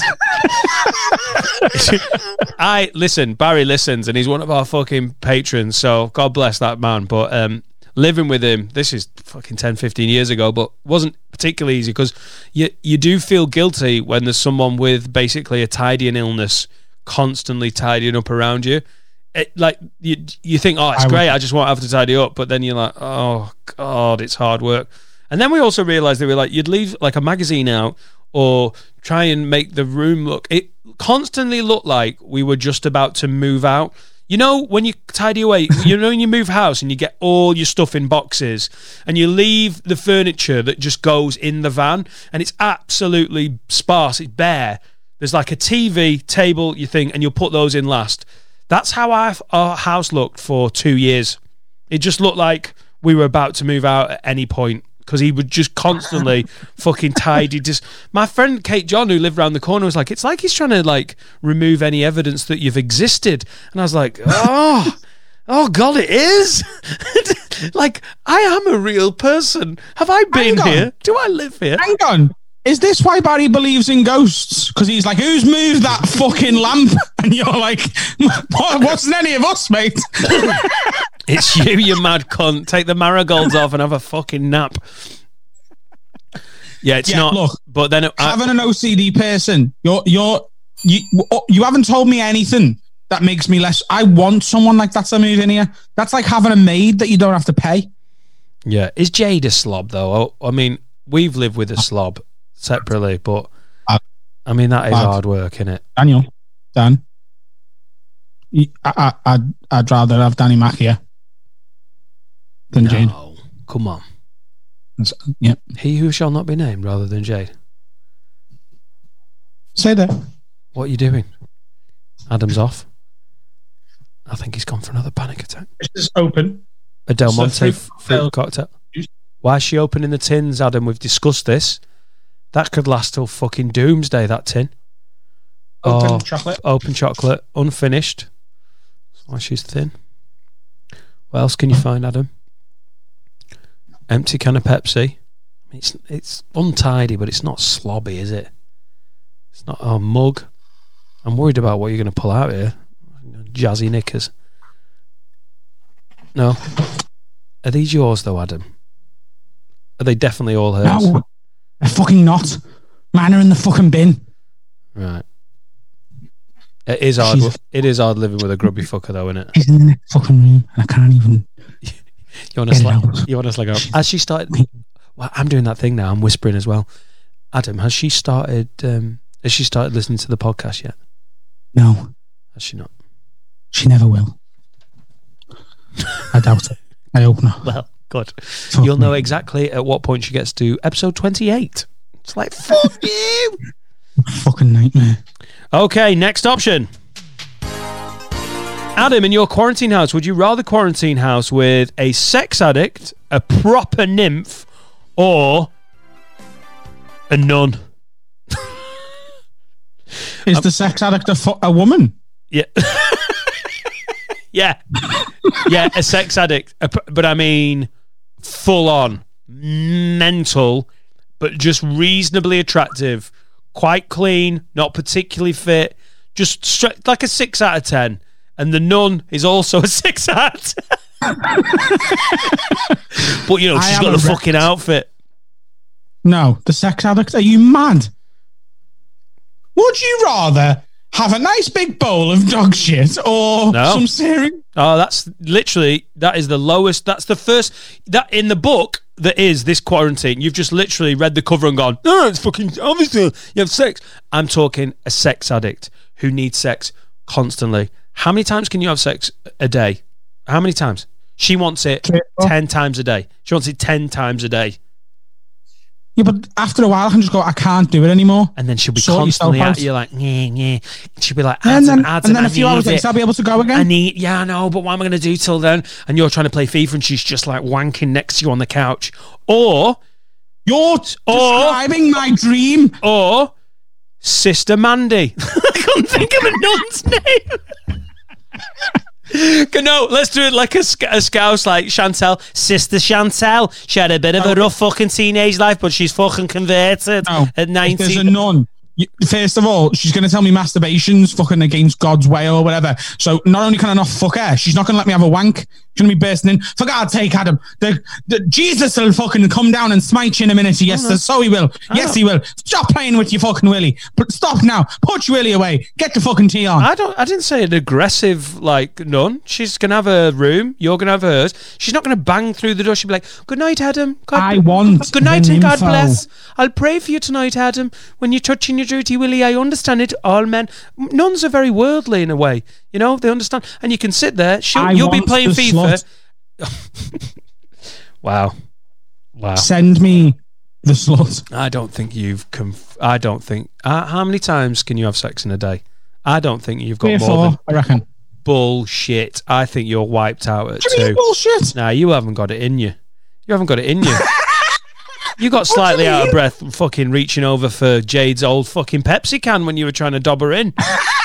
I listen, Barry listens, and he's one of our fucking patrons, so God bless that man. But um, living with him, this is fucking ten, fifteen years ago, but wasn't particularly easy because you, you do feel guilty when there's someone with basically a tidying illness constantly tidying up around you. It, like, you, you think, oh, it's I great, would- I just won't have to tidy up, but then you're like, oh, God, it's hard work. And then we also realised that we were like, you'd leave like a magazine out or try and make the room look, it constantly looked like we were just about to move out. You know, when you tidy away, you know, when you move house and you get all your stuff in boxes and you leave the furniture that just goes in the van and it's absolutely sparse, it's bare. There's like a T V, table, you think, and you'll put those in last. That's how our, our house looked for two years. It just looked like we were about to move out at any point. Because he would just constantly fucking tidy. Just my friend Kate John, who lived around the corner, was like, "It's like he's trying to like remove any evidence that you've existed." And I was like, "Oh, oh God, it is." Like, I am a real person. Have I been Hang on. here? Do I live here? Hang on. Is this why Barry believes in ghosts? Because he's like, who's moved that fucking lamp? And you're like, what, wasn't any of us, mate? It's you, you mad cunt. Take the marigolds off and have a fucking nap. Yeah, it's Yeah, not. look, but then it, I, Having an O C D person, you're, you're, you, you haven't told me anything that makes me less. I want someone like that to move in here. That's like having a maid that you don't have to pay. yeah, is Jade a slob though? Oh, I mean, we've lived with a slob separately, but Bad. I mean that is Bad. hard work, isn't it? Daniel, Dan, you- I, I, I'd, I'd rather have Danny Mack here than Jade. No, come on. Yeah, He who shall not be named, rather than Jade. say that. What are you doing? Adam's off. I think he's gone for another panic attack. It's just open. A Del So Monte fruit fruit, cocktail. cocktail. Why is she opening the tins, Adam? We've discussed this. That could last till fucking doomsday, that tin. Open Oh, chocolate. Open chocolate, unfinished. That's why she's thin. What else can you find, Adam? Empty can of Pepsi. I mean, it's it's untidy, but it's not slobby, is it? It's not a mug. I'm worried about what you're going to pull out here. Jazzy knickers. No. Are these yours, though, Adam? Are they definitely all hers? No, they're fucking not. Mine are in the fucking bin. Right. It is hard. Jesus. It is hard living with a grubby fucker, though, isn't it? He's in the next fucking room, and I can't even. You want to Get it slag? out. You want to slag her up? Has she started? Well, I'm doing that thing now. I'm whispering as well. Adam, has she started? Um, has she started listening to the podcast yet? No. Has she not? She never will. I doubt it. I hope not. Well, good. Fuck You'll me. know exactly at what point she gets to episode twenty-eight. It's like, fuck you. Fucking nightmare. Okay, next option. Adam, in your quarantine house, would you rather quarantine house with a sex addict, a proper nymph, or a nun? Is um, the sex addict a, fu- a woman? Yeah. yeah. Yeah, a sex addict. A, but I mean, full on, mental, but just reasonably attractive, quite clean, not particularly fit, just stra- like a six out of ten. And the nun is also a six out of ten. But, you know, she's got the fucking outfit. No, the sex addict. Are you mad? Would you rather have a nice big bowl of dog shit or no. some cereal? Oh, that's literally, that is the lowest. That's the first, that in the book that is this quarantine, you've just literally read the cover and gone, no, no, it's fucking, obviously you have sex. I'm talking a sex addict who needs sex constantly. How many times can you have sex a day? How many times? She wants it ten times a day. She wants it ten times a day. Yeah, but after a while, I can just go, I can't do it anymore. And then she'll be Sort constantly yourself at out. you like, yeah, yeah. She'll be like, And ads then, and ads and then and a few I hours need later, it. I'll be able to go again. I need, yeah, I know, but what am I going to do till then? And you're trying to play FIFA and she's just like wanking next to you on the couch. Or, You're describing my dream. or Sister Mandy. I couldn't think of a nun's name. No, let's do it like a, a scouse, like Chantel. Sister Chantel. She had a bit of a rough fucking teenage life, but she's fucking converted No, at nineteen. There's a nun. You, first of all, she's going to tell me masturbation's fucking against God's way or whatever. So not only can I not fuck her, she's not going to let me have a wank. She's going to be bursting in. For God's sake, Adam, the, the, Jesus will fucking come down and smite you in a minute. Yes, no. so he will. Yes, he will. Stop playing with your fucking willy. But stop now. Put your willy away. Get the fucking tea on. I don't. I didn't say an aggressive like nun. She's gonna have a room. You're gonna have hers. She's not gonna bang through the door. She'll be like, "Good night, Adam. God, I want Good night the and God info. bless. I'll pray for you tonight, Adam. When you're touching your dirty willy, I understand it. All men, nuns are very worldly in a way. You know, they understand. And you can sit there. She'll, I you'll be want playing the FIFA. slut. Wow, wow. Send me the slut. I don't think you've. Conf- I don't think. Uh, how many times can you have sex in a day? I don't think you've got Three or more four, than I reckon. bullshit. I think you're wiped out at What do you mean two. bullshit? Nah, you haven't got it in you. You haven't got it in you. You got slightly you out of mean? breath fucking reaching over for Jade's old fucking Pepsi can when you were trying to dob her in.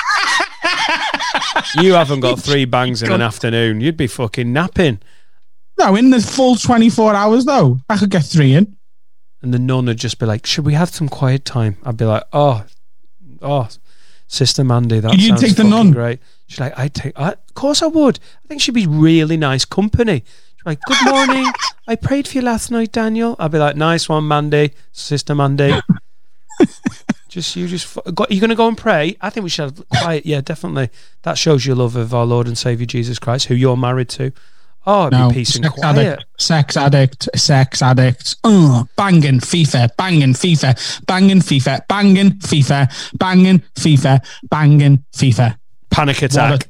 You haven't got three bangs in an afternoon. You'd be fucking napping. No, in the full twenty-four hours, though, I could get three in. And the nun would just be like, should we have some quiet time? I'd be like, oh, oh, Sister Mandy, that You'd sounds take the fucking nun? great. She's like, I'd take, I, of course I would. I think she'd be really nice company. She's like, good morning. I prayed for you last night, Daniel. I'd be like, nice one, Mandy, Sister Mandy. Just you, just got. You're gonna go and pray. I think we should have quiet. Yeah, definitely. That shows your love of our Lord and Savior Jesus Christ, who you're married to. Oh, it'd No, be peace and sex quiet. addict, sex addict, sex addict. Uh, banging FIFA, banging FIFA, banging FIFA, banging FIFA, banging FIFA, banging FIFA. Panic attack.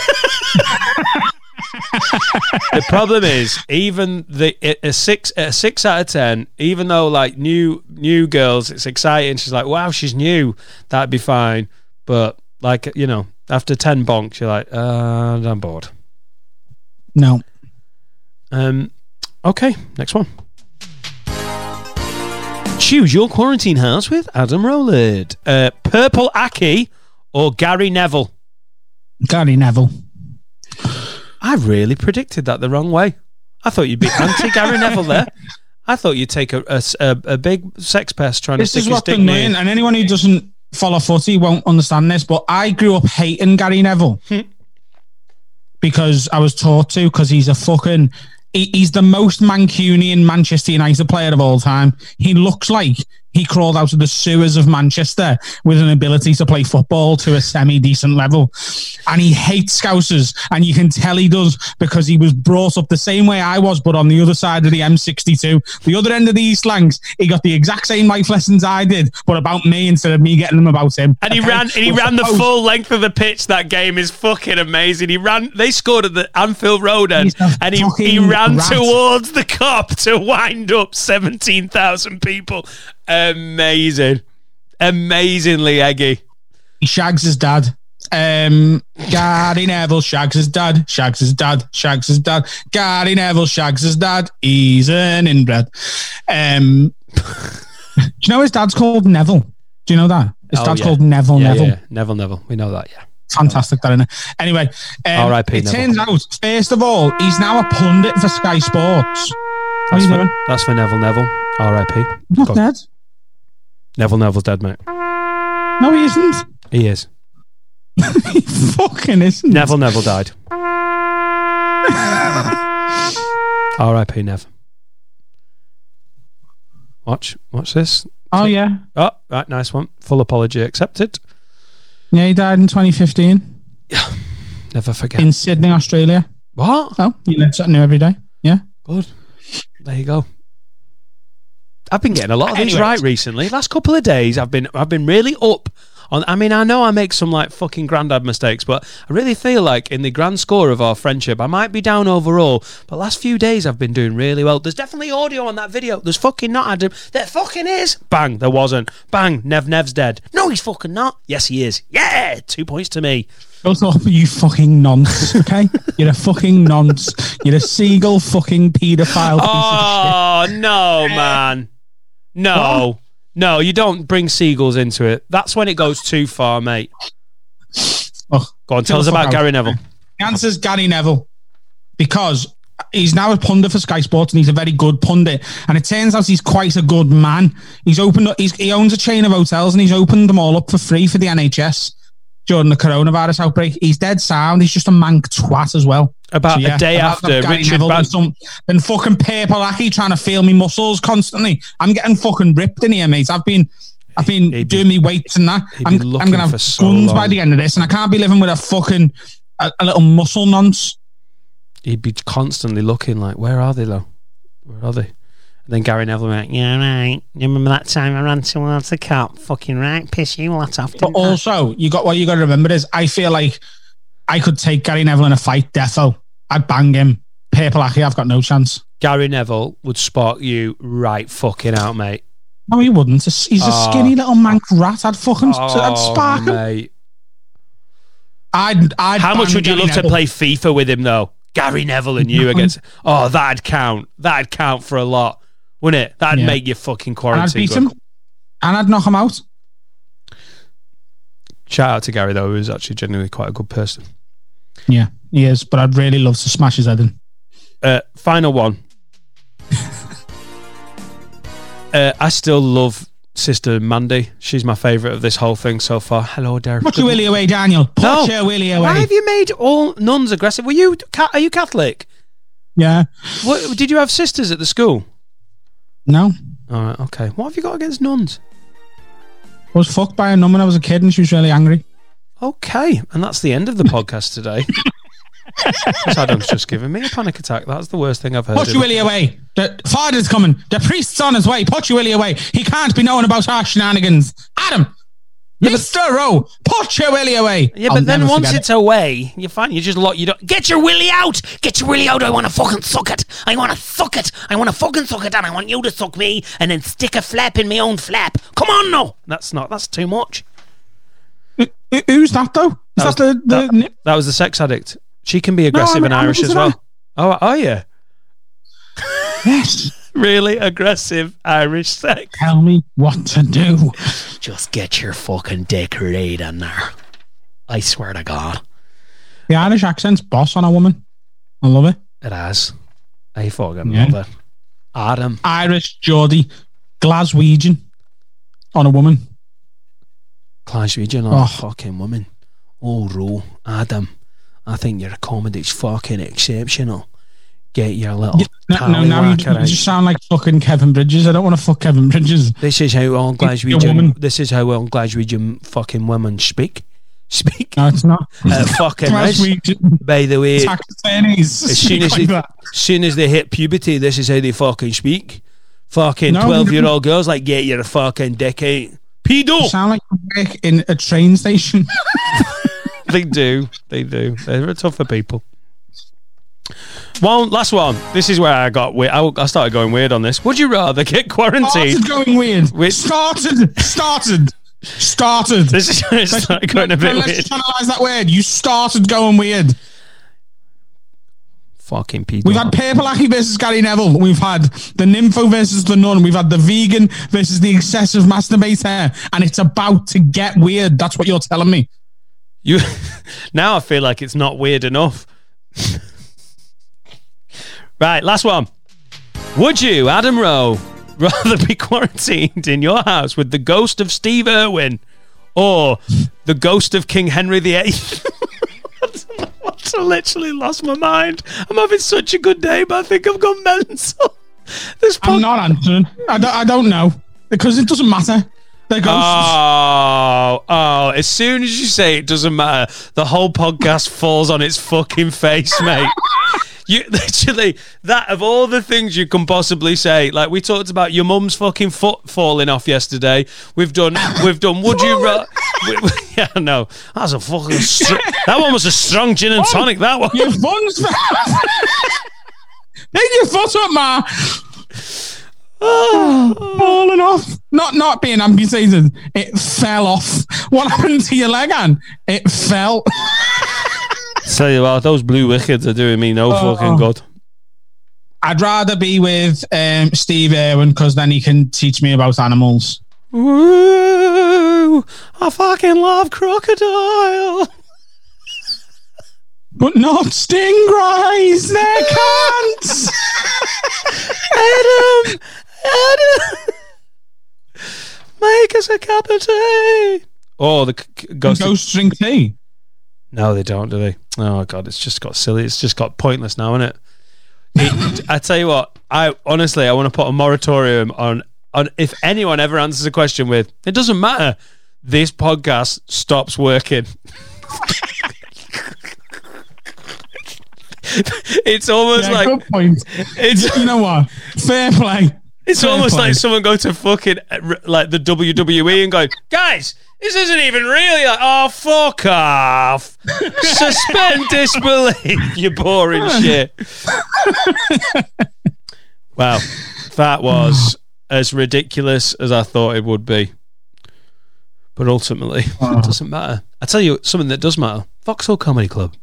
The problem is, even the a six a six out of ten, even though like new new girls, it's exciting. She's like, wow, she's new. That'd be fine. But like, you know, after ten bonks, you're like, uh, I'm bored. No. Um. Okay, next one. Choose your quarantine house with Adam Rowland. Uh, Purple Aki or Gary Neville? Gary Neville. I really predicted that the wrong way. I thought you'd be anti Gary Neville there. I thought you'd take a, a, a big sex pest trying This to is stick his what's dick near. annoying, and anyone who doesn't follow footy won't understand this, but I grew up hating Gary Neville because I was taught to, because he's a fucking... He, he's the most Mancunian Manchester United player of all time. He looks like he crawled out of the sewers of Manchester with an ability to play football to a semi-decent level. And he hates Scousers, and you can tell he does, because he was brought up the same way I was, but on the other side of the M sixty-two. The other end of the East Lancs, he got the exact same life lessons I did, but about me instead of me getting them about him. And he okay? ran and he We're ran supposed- the full length of the pitch. That game is fucking amazing. He ran, they scored at the Anfield Road end, and he, he ran rat. towards the Kop to wind up seventeen thousand people. Amazing. Amazingly eggy. He shags his dad. Um, Gary Neville shags his dad. Shags his dad. Shags his dad. Gary Neville shags his dad. He's an inbred. Um, do you know his dad's called Neville? Do you know that? His Oh, dad's yeah. called Neville Yeah, Neville. yeah. Neville Neville. We know that, yeah. Fantastic, that, innit? Anyway, um, R I P it Neville. turns out, first of all, he's now a pundit for Sky Sports. How are That's you for, doing? that's for Neville Neville. R I P. Not Go on. dead. Neville Neville's dead, mate. No, he isn't. He is. He fucking isn't. Neville Neville died. R I P Nev. Watch, watch this. Oh, yeah. Oh, right, nice one. Full apology accepted. Yeah, he died in twenty fifteen Never forget. in Sydney, Australia. What? Oh, you learn something new every day. Yeah. Good. There you go. I've been getting a lot of these Anyway. right recently. Last couple of days, I've been I've been really up on. I mean, I know I make some like fucking granddad mistakes, but I really feel like in the grand score of our friendship, I might be down overall. But last few days, I've been doing really well. There's definitely audio on that video. There's fucking not Adam. There fucking is. Bang. There wasn't. Bang. Nev Nev's dead. No, he's fucking not. Yes, he is. Yeah. Two points to me. Shut up, you fucking nonce, okay? You're a fucking nonce. You're a seagull fucking paedophile piece Oh no, man. No. What? No, you don't bring seagulls into it. That's when it goes too far, mate. of shit. Oh, Go on, tell chill us the fuck about out. Gary Neville. The answer's Gary Neville, because he's now a pundit for Sky Sports and he's a very good pundit. And it turns out he's quite a good man. He's opened up, he's, he owns a chain of hotels and he's opened them all up for free for the N H S during the coronavirus outbreak. He's dead sound. He's just a mank twat as well. About a day I'd rather after have Gary Richard Neville Ban- than some than fucking Papalaki trying to feel me muscles constantly. I'm getting fucking ripped in here, mate. I've been I've been He'd be- doing me weights and that. he'd I'm, be I'm looking gonna for have so guns by long. the end of this, and I can't be living with a fucking a, a little muscle nonce. He'd be constantly looking like, where are they, though? Where are they? And then Gary Neville went, yeah, right. You remember that time I ran towards the cop? Fucking right, piss you lot off. But didn't I?" also, you got what you got to remember is I feel like I could take Gary Neville in a fight, defo. I'd bang him. Papalaki, I've got no chance. Gary Neville would spark you right fucking out, mate. No, he wouldn't. He's a Oh. skinny little mank rat. I'd fucking Oh, I'd spark him. mate. I'd, I'd How much bang would you Gary love to Neville. play FIFA with him, though? Gary Neville and you against... Oh, that'd count. That'd count for a lot, wouldn't it? That'd Yeah. make your fucking And I'd quarantine beat good. him. And I'd knock him out. Shout out to Gary, though, who's actually genuinely quite a good person. Yeah, he is. But I'd really love to smash his head in. Uh, final one. uh, I still love Sister Mandy. She's my favourite of this whole thing so far. Hello, Derek. Put your willy away, Daniel. Put No. your willy away. Why have you made all nuns aggressive? Were you? Ca- Are you Catholic? Yeah. What, did you have sisters at the school? No. All right, okay. What have you got against nuns? I was fucked by a nun when I was a kid and she was really angry. Okay, and that's the end of the podcast today. Adam's just giving me a panic attack. That's the worst thing I've heard. Put your willy away. The father's coming. The priest's on his way. Put your willy away. He can't be knowing about our shenanigans. Adam. Mister Rowe, put your willy away. Yeah, I'll but then never once forget it's away, you find you just lock. You don't get your willy out. Get your willy out. I want to fucking suck it. I want to suck it. I want to fucking suck it, and I want you to suck me, and then stick a flap in my own flap. Come on, no, that's not. That's too much. it. Who- Who's that though? Is That was, that, the, the that, that was the sex addict. She can be aggressive I'm- and I'm Irish into as well. that. Oh, are you? yes? Really aggressive Irish sex? Tell me what to do. Just get your fucking dick right in there. I swear to God. The Irish accent's boss on a woman. I love it. It has. I fucking Yeah. love it. Adam. Irish, Geordie, Glaswegian on a woman. Glaswegian on Oh. a fucking woman. Oh, Ro, Adam, I think your comedy's fucking exceptional. Get your little. No, no, now you, you just sound like fucking Kevin Bridges. I don't want to fuck Kevin Bridges. This is how all Glaswegian. This is how all Glaswegian fucking women speak. Speak. No, it's not. Uh, fucking by the way, as soon as, they, as soon as they hit puberty, this is how they fucking speak. Fucking twelve-year-old no, girls like, get your fucking dick out. Pedo! You sound like you work in a train station. They do. They do. They're tougher people. One last one. This is where I got weird. I, I started going weird on this. Would you rather get quarantined? Started going weird. With- started. Started. Started. This is where it started going a bit let's weird. Let's analyse that word. You started going weird. Fucking people. We've had Papalaki versus Gary Neville. We've had the Nympho versus the Nun. We've had the vegan versus the excessive masturbator. And it's about to get weird. That's what you're telling me. You now I feel like it's not weird enough. Right, last one. Would you, Adam Rowe, rather be quarantined in your house with the ghost of Steve Irwin or the ghost of King Henry the Eighth? I literally lost my mind. I'm having such a good day, but I think I've gone mental. This pod- I'm not answering. I don't, I don't know. Because it doesn't matter. They're ghosts. Oh, oh, as soon as you say it doesn't matter, the whole podcast falls on its fucking face, mate. You literally, that of all the things you can possibly say, like we talked about your mum's fucking foot falling off yesterday. We've done, we've done. Would you? Ra- we, we, yeah, no, that's a fucking. Str- that one was a strong gin and tonic. That one. Your fun's. Take your foot up, ma. Oh, falling off. Not not being amputated. It fell off. What happened to your leg, Anne? It fell. Tell you what, those blue wickets are doing me no oh, fucking good. I'd rather be with um, Steve Irwin because then he can teach me about animals. Ooh, I fucking love crocodile. But not stingrays. They can't. Adam, Adam, make us a cup of tea. Oh, the c- ghost, ghosts drink tea. No, they don't, do they? Oh god, it's just got silly. It's just got pointless now, isn't it? it I tell you what, I honestly, I want to put a moratorium on on if anyone ever answers a question with "it doesn't matter," this podcast stops working. It's almost yeah, like good point. It's you know what? Fair play. It's Fair almost play. like someone going to fucking like the W W E and going, guys, this isn't even really like, oh fuck off. Suspend disbelief, you boring shit. Wow, that was as ridiculous as I thought it would be. But ultimately, oh. It doesn't matter. I tell you something that does matter. Vauxhall Comedy Club.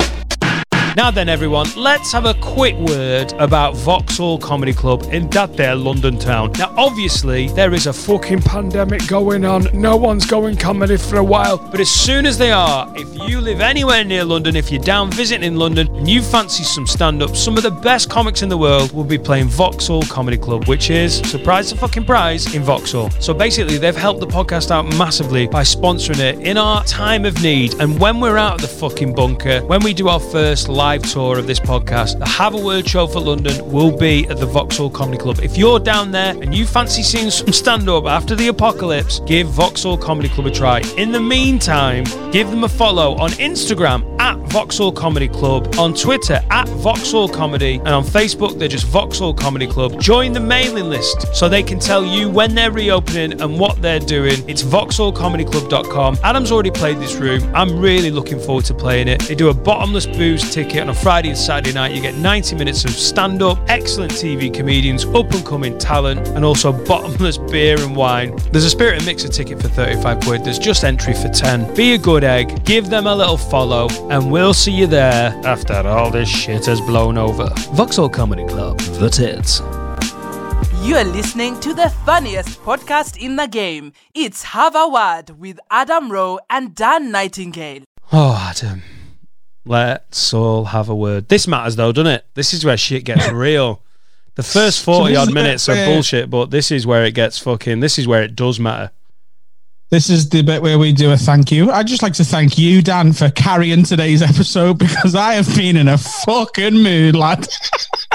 Now then, everyone, let's have a quick word about Vauxhall Comedy Club in that there London town. Now, obviously, there is a fucking pandemic going on. No one's going comedy for a while. But as soon as they are, if you live anywhere near London, if you're down visiting in London and you fancy some stand-up, some of the best comics in the world will be playing Vauxhall Comedy Club, which is, surprise the fucking prize, in Vauxhall. So basically, they've helped the podcast out massively by sponsoring it in our time of need. And when we're out of the fucking bunker, when we do our first live tour of this podcast, the Have a Word show for London will be at the Vauxhall Comedy Club. If you're down there and you fancy seeing some stand-up after the apocalypse, give Vauxhall Comedy Club a try. In the meantime, give them a follow on Instagram at Vauxhall Comedy Club, on Twitter at Vauxhall Comedy, and on Facebook they're just Vauxhall Comedy Club. Join the mailing list so they can tell you when they're reopening and what they're doing. It's vauxhall comedy club dot com. Adam's already played this room. I'm really looking forward to playing it. They do a bottomless booze ticket on a Friday and Saturday night. You get ninety minutes of stand-up, excellent T V comedians, up-and-coming talent, and also bottomless beer and wine. There's a Spirit and Mixer ticket for thirty-five quid. There's just entry for ten. Be a good egg, give them a little follow, and we'll see you there after all this shit has blown over. Vauxhall Comedy Club, the tits. You are listening to the funniest podcast in the game. It's Have a Word with Adam Rowe and Dan Nightingale. Oh, Adam. Let's all have a word. This matters though, doesn't it? This is where shit gets real. The first forty so odd minutes are bullshit, but this is where it gets fucking, this is where it does matter. This is the bit where we do a thank you. I'd just like to thank you, Dan, for carrying today's episode because I have been in a fucking mood, lad.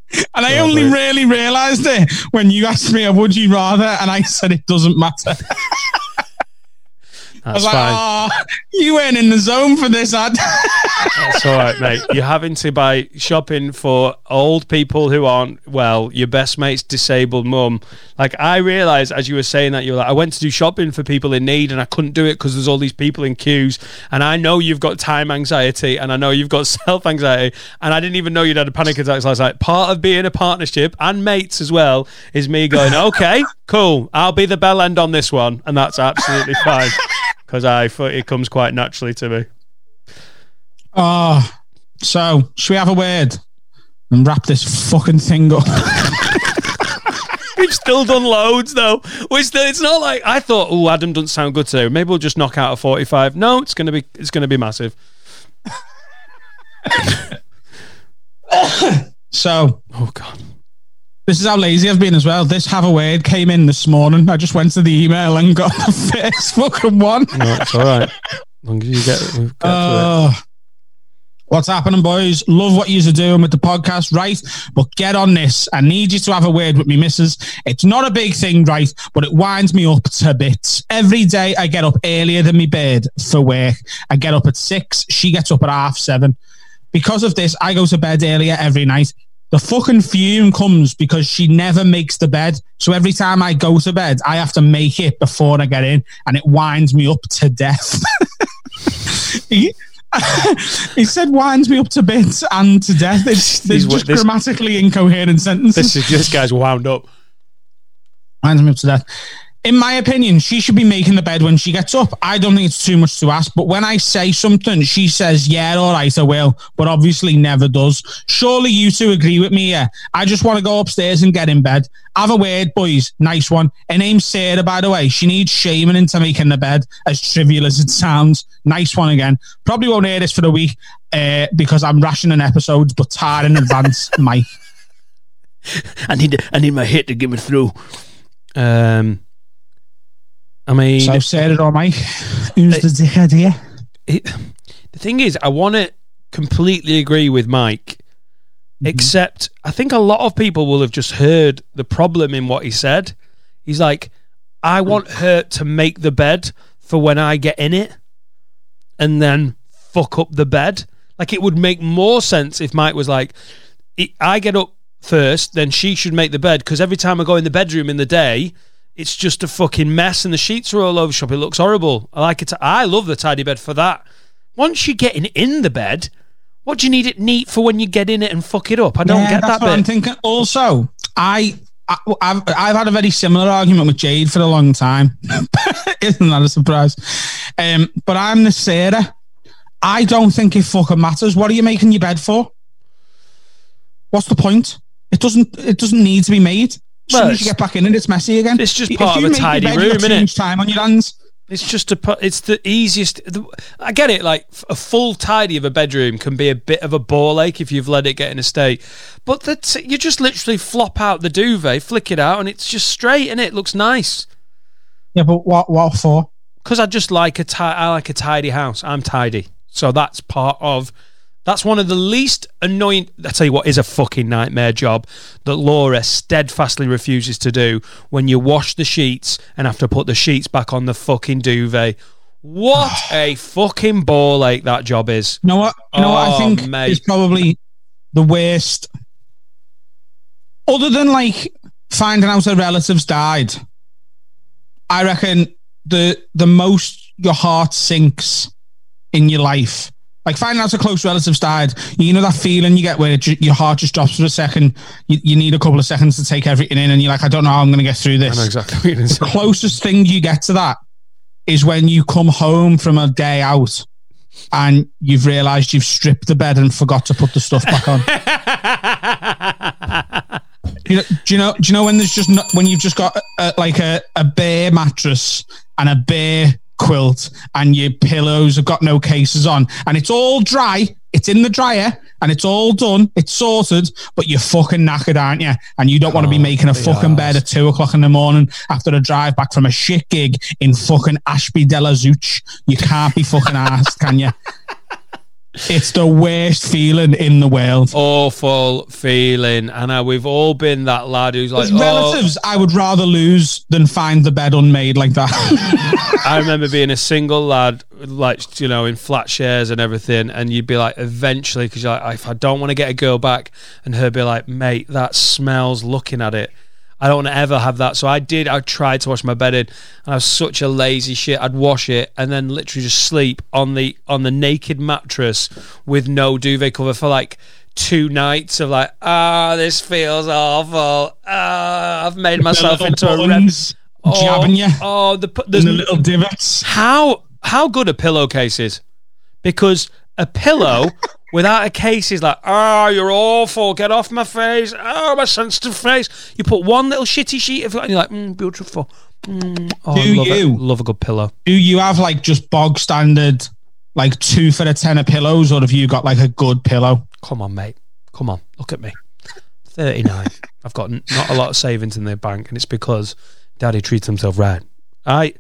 And I only really realised it when you asked me, would you rather? And I said, it doesn't matter. I was like, fine. Oh, you weren't in the zone for this, ad. That's all right, mate. You're having to buy shopping for old people who aren't well, your best mate's disabled mum. Like, I realised as you were saying that, you were like, I went to do shopping for people in need and I couldn't do it because there's all these people in queues. And I know you've got time anxiety and I know you've got self-anxiety. And I didn't even know you'd had a panic attack. So I was like, part of being a partnership and mates as well is me going, okay, cool, I'll be the bell end on this one. And that's absolutely fine. Because I thought it comes quite naturally to me. Oh, so should we have a word and wrap this fucking thing up? We've still done loads though. We're still, it's not like I thought. Oh, Adam doesn't sound good today. Maybe we'll just knock out a forty-five. No, it's gonna be. It's gonna be massive. So, oh god. This is how lazy I've been as well. This have a word came in this morning. I just went to the email and got the first fucking one. No, it's all right. As long as you get, we've got uh, to it. What's happening, boys? Love what you're doing with the podcast, right? But get on this. I need you to have a word with me, missus. It's not a big thing, right? But it winds me up to bits. Every day I get up earlier than me bed for work. I get up at six. She gets up at half seven. Because of this, I go to bed earlier every night. The fucking fume comes because she never makes the bed. So every time I go to bed, I have to make it before I get in, and it winds me up to death. he, he said winds me up to bits and to death. It's, it's just this, grammatically incoherent sentences. This, is, this guy's wound up. Winds me up to death. In my opinion, she should be making the bed when she gets up. I don't think it's too much to ask, but when I say something, she says, yeah, all right, I will, but obviously never does. Surely you two agree with me, yeah? I just want to go upstairs and get in bed. Have a word, boys. Nice one. Her name's Sarah, by the way. She needs shaming into making the bed, as trivial as it sounds. Nice one again. Probably won't hear this for the week uh, because I'm rationing episodes, but tired in advance, Mike. I need, I need my hit to get me through. Um... I mean, so said it all, Mike. Who's it, the dick idea? It, the thing is, I want to completely agree with Mike, mm-hmm. except I think a lot of people will have just heard the problem in what he said. He's like, I want her to make the bed for when I get in it and then fuck up the bed. Like, it would make more sense if Mike was like, I get up first, then she should make the bed, because every time I go in the bedroom in the day, it's just a fucking mess and the sheets are all over shop. It looks horrible. I like it. I love the tidy bed for that. Once you're getting in the bed, what do you need it neat for when you get in it and fuck it up? I don't yeah, get that's that what bit. I'm thinking. Also, I, I, I've, I've had a very similar argument with Jade for a long time. Isn't that a surprise? Um, but I'm the Sarah. I don't think it fucking matters. What are you making your bed for? What's the point? It doesn't. It doesn't need to be made. As soon as you get back in it, it's messy again. It's just part of a tidy room, isn't it? Too much time on your hands. It's just a. It's the easiest. The, I get it. Like, a full tidy of a bedroom can be a bit of a ball ache if you've let it get in a state. But that you just literally flop out the duvet, flick it out, and it's just straight, and it looks nice. Yeah, but what? What for? Because I just like a. Ti- I like a tidy house. I'm tidy, so that's part of. That's one of the least annoying... I tell you what is a fucking nightmare job that Laura steadfastly refuses to do, when you wash the sheets and have to put the sheets back on the fucking duvet. What a fucking ball ache that job is. You know what? You know oh, what I think mate. is probably the worst? Other than, like, finding out her relatives died, I reckon the the most your heart sinks in your life... Like, finding out a close relative's died, you know that feeling you get where ju- your heart just drops for a second. You, you need a couple of seconds to take everything in, and you're like, I don't know how I'm going to get through this. I know exactly what you're going to say. The closest thing you get to that is when you come home from a day out and you've realised you've stripped the bed and forgot to put the stuff back on. you know, do you know? Do you know when there's just not, when you've just got a, like a, a bare mattress and a bare quilt and your pillows have got no cases on and it's all dry, it's in the dryer and it's all done, it's sorted, but you're fucking knackered, aren't you? And you don't oh, want to be making a fucking bed at two o'clock in the morning after a drive back from a shit gig in fucking Ashby de la Zouch. You can't be fucking arsed, can you? It's the worst feeling in the world. Awful feeling. And uh, we've all been that lad who's like, As relatives, oh. I would rather lose than find the bed unmade like that. I remember being a single lad, like, you know, in flat shares and everything, and you'd be like, eventually, because you're like, if I don't want to get a girl back, and her be like, mate, that smells looking at it. I don't want to ever have that. So I did. I tried to wash my bed in, and I was such a lazy shit. I'd wash it and then literally just sleep on the on the naked mattress with no duvet cover for like two nights of like, ah, oh, this feels awful. Ah, oh, I've made myself into a rep. Oh, jabbing you. Oh, the there's the little divots. How how good a pillowcase is, because a pillow. Without a case, is like, oh, you're awful, get off my face, oh, my sensitive face. You put one little shitty sheet of it, and you're like, mm, beautiful. Mm. Oh, Do love you? It. Love a good pillow. Do you have like just bog standard, like two for a tenner pillows, or have you got like a good pillow? Come on, mate. Come on, look at me. thirty-nine. I've got n- not a lot of savings in the bank, and it's because Daddy treats himself right. I,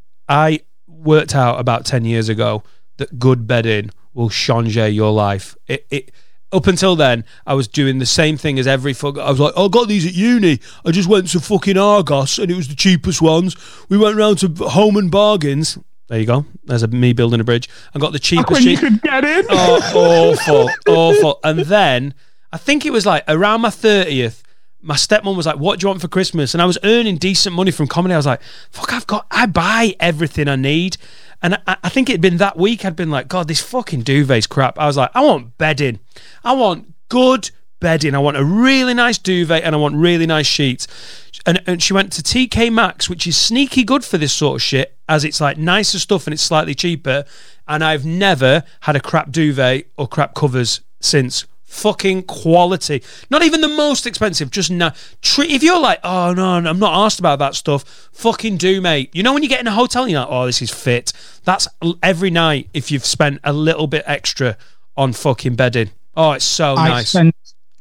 I worked out about ten years ago that good bedding will change your life. It, it up until then, I was doing the same thing as every fuck. I was like, oh, I got these at uni. I just went to fucking Argos, and it was the cheapest ones. We went round to Home and Bargains. There you go. There's a, me building a bridge. I got the cheapest. When cheap- you could get in. Oh, awful, awful. And then I think it was like around my thirtieth. My stepmom was like, what do you want for Christmas? And I was earning decent money from comedy. I was like, fuck, I've got, I buy everything I need. And I, I think it'd been that week I'd been like, God, this fucking duvet's crap. I was like, I want bedding. I want good bedding. I want a really nice duvet, and I want really nice sheets. And, and she went to T K Maxx, which is sneaky good for this sort of shit, as it's like nicer stuff and it's slightly cheaper. And I've never had a crap duvet or crap covers since. Fucking quality. Not even the most expensive, just now. Tre- if you're like, oh no, no, I'm not asked about that stuff, fucking do, mate. You know when you get in a hotel and you're like, oh, this is fit. That's every night if you've spent a little bit extra on fucking bedding. Oh, it's so I nice. Spent,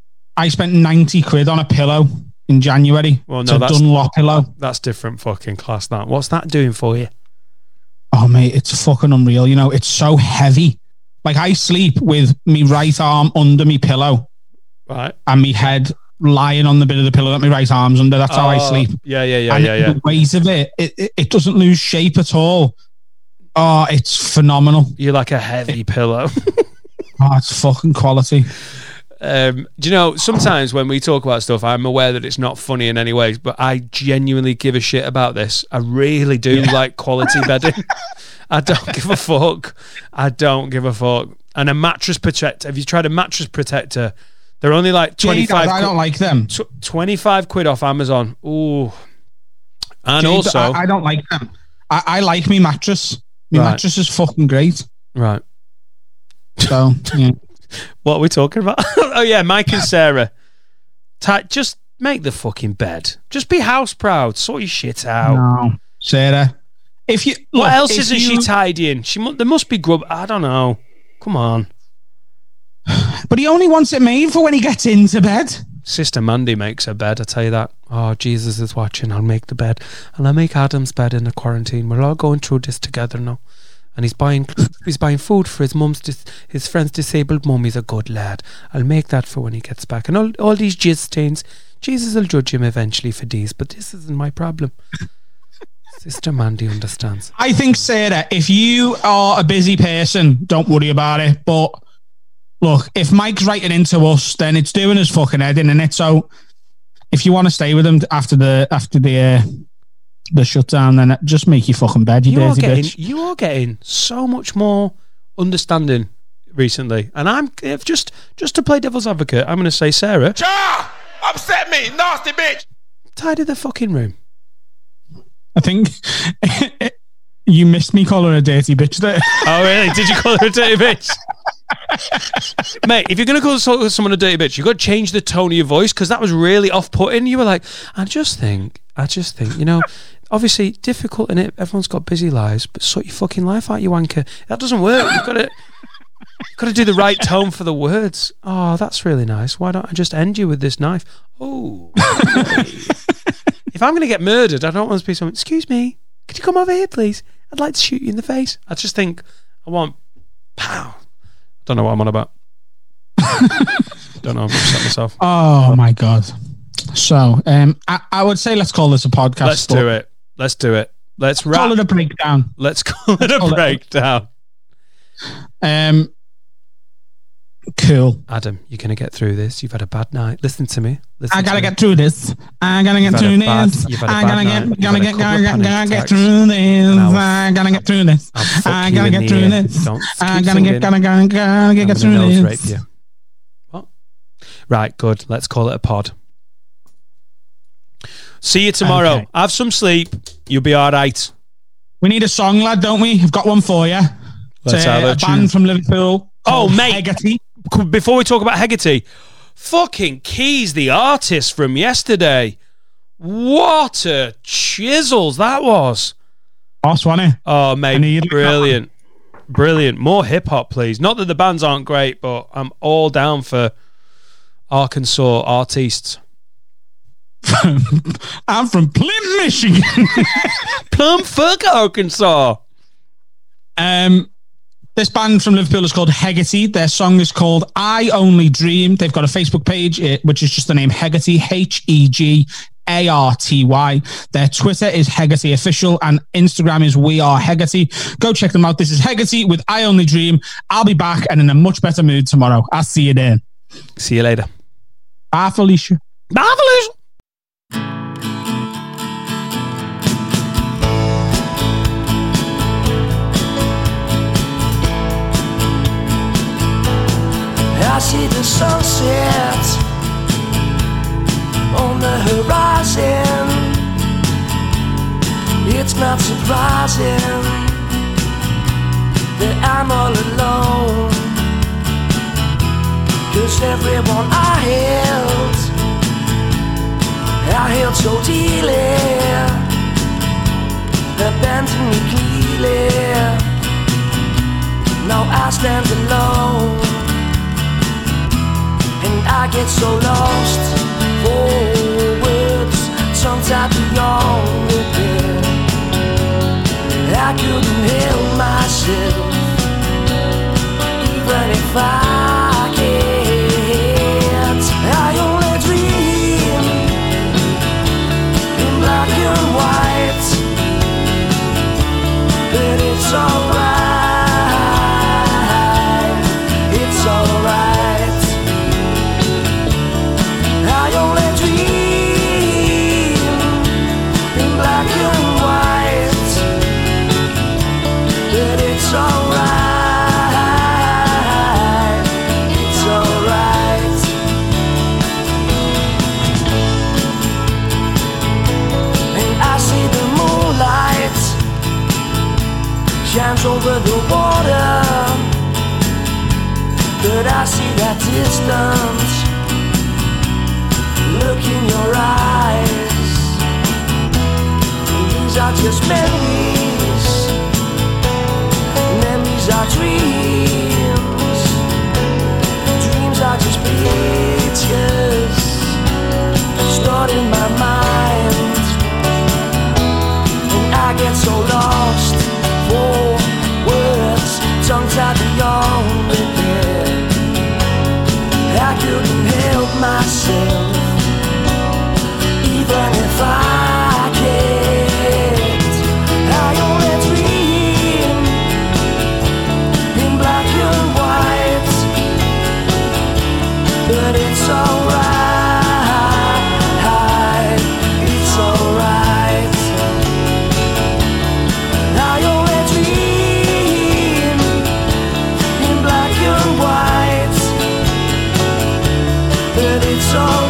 I spent ninety quid on a pillow in January. Well, no, it's a that's, Dunlop pillow. That's different fucking class, that. What's that doing for you? Oh, mate, it's fucking unreal. You know, it's so heavy. Like, I sleep with me right arm under me pillow. Right. And me head lying on the bit of the pillow that my right arm's under. That's oh, how I sleep. Yeah, yeah, yeah, and yeah, yeah. the weight of it, it, it, it doesn't lose shape at all. Oh, it's phenomenal. You're like a heavy pillow. Oh, it's fucking quality. Um, do you know, sometimes when we talk about stuff, I'm aware that it's not funny in any way, but I genuinely give a shit about this. I really do yeah. like quality bedding. I don't give a fuck. I don't give a fuck. And a mattress protector. Have you tried a mattress protector? They're only like twenty-five. I don't like them. Tw- twenty-five quid off Amazon. Ooh. And Jade, also, I, I don't like them. I, I like me mattress. My right. mattress is fucking great. Right. So, yeah. What are we talking about? Oh yeah, Mike and Sarah. Ta- just make the fucking bed. Just be house proud. Sort your shit out. No, Sarah. If you what look, else if isn't you, she tidying? She mu- there must be grub. I don't know. Come on. But he only wants it made for when he gets into bed. Sister Mandy makes her bed. I tell you that. Oh, Jesus is watching. I'll make the bed, and I'll make Adam's bed in the quarantine. We're all going through this together now. And he's buying he's buying food for his mum's dis- his friend's disabled mum. He's a good lad. I'll make that for when he gets back. And all all these jizz stains, Jesus will judge him eventually for these. But this isn't my problem. Sister Mandy understands. I think, Sarah, if you are a busy person, don't worry about it. But look, if Mike's writing into us, then it's doing his fucking head in, it. So if you want to stay with him after the after the uh, the shutdown, then just make your fucking bed, you, you dirty are getting, bitch. You are getting so much more understanding recently, and I'm if just just to play devil's advocate, I'm going to say, Sarah, Cha! Upset me, nasty bitch. Tidy the fucking room. I think you missed me calling her a dirty bitch there. Oh, really? Did you call her a dirty bitch? Mate, if you're going to call someone a dirty bitch, you've got to change the tone of your voice, because that was really off-putting. You were like, I just think, I just think, you know, obviously difficult in it. Everyone's got busy lives, but sort your fucking life out, you wanker. That doesn't work. You've got to, you've got to do the right tone for the words. Oh, that's really nice. Why don't I just end you with this knife? Oh. If I'm going to get murdered, I don't want to be someone, excuse me, could you come over here, please? I'd like to shoot you in the face. I just think, I want, pow. Don't know what I'm on about. Don't know. I've upset myself. Oh my God. So, um, I, I would say let's call this a podcast. Let's do it. Let's do it. Let's wrap. Call it a breakdown. Let's call it a call breakdown. It. Um, cool. Adam, you're going to get through this. You've had a bad night. Listen to me. Listen I gotta to get me. through this. I gotta get You've through bad, this. you've had a I bad gotta night. get, You've gotta had a get, couple gotta of get, panic gotta get attacks. through this. And I'll- I gotta get through this. I'll fuck I you gotta in get the through ear. this. Don't I keep gotta singing. get, gotta, gotta, gotta I'm get gonna through nose rape this. you. What? Right, good. Let's call it a pod. See you tomorrow. Okay. Have some sleep. You'll be all right. We need a song, lad, don't we? I've got one for you. Let's It's have a, a a tune. band from Liverpool. Oh, called mate. Hegarty. Before we talk about Hegarty, fucking Keys, the artist from yesterday. What a chisels that was. Boss, wasn't it? Oh, I mate, need it. brilliant. Brilliant. More hip-hop, please. Not that the bands aren't great, but I'm all down for Arkansas artists. I'm from Plymouth, Michigan. Plum fuck Arkansas. Um, this band from Liverpool is called Hegarty. Their song is called I Only Dream. They've got a Facebook page, eh, which is just the name Hegarty, H E G A R T Y. Their Twitter is Hegarty Official and Instagram is We Are Hegarty. Go check them out. This is Hegarty with I Only Dream. I'll be back and in a much better mood tomorrow. I'll see you then. See you later. Bye, Felicia. Bye, Felicia. I see the sunset on the horizon. It's not surprising that I'm all alone, 'cause everyone I held, I held so dearly, abandoned me clearly. Now I stand alone, and I get so lost for words, tongue-tied beyond repair. I couldn't help myself, even if I can't. I only dream in black and white, but it's alright, it's alright. I only dream in black and white, but it's alright, it's alright. And I see the moonlight shines over the water, but I see that distance. Look in your eyes, these are just memories. Memories are dreams. Dreams are just pictures stored in my mind, and I get so lost for words, tongue-tied beyond repair. I couldn't help myself, even if I can't. I only dream in black and white, but it's alright, it's alright. I only dream in black and white, but it's alright.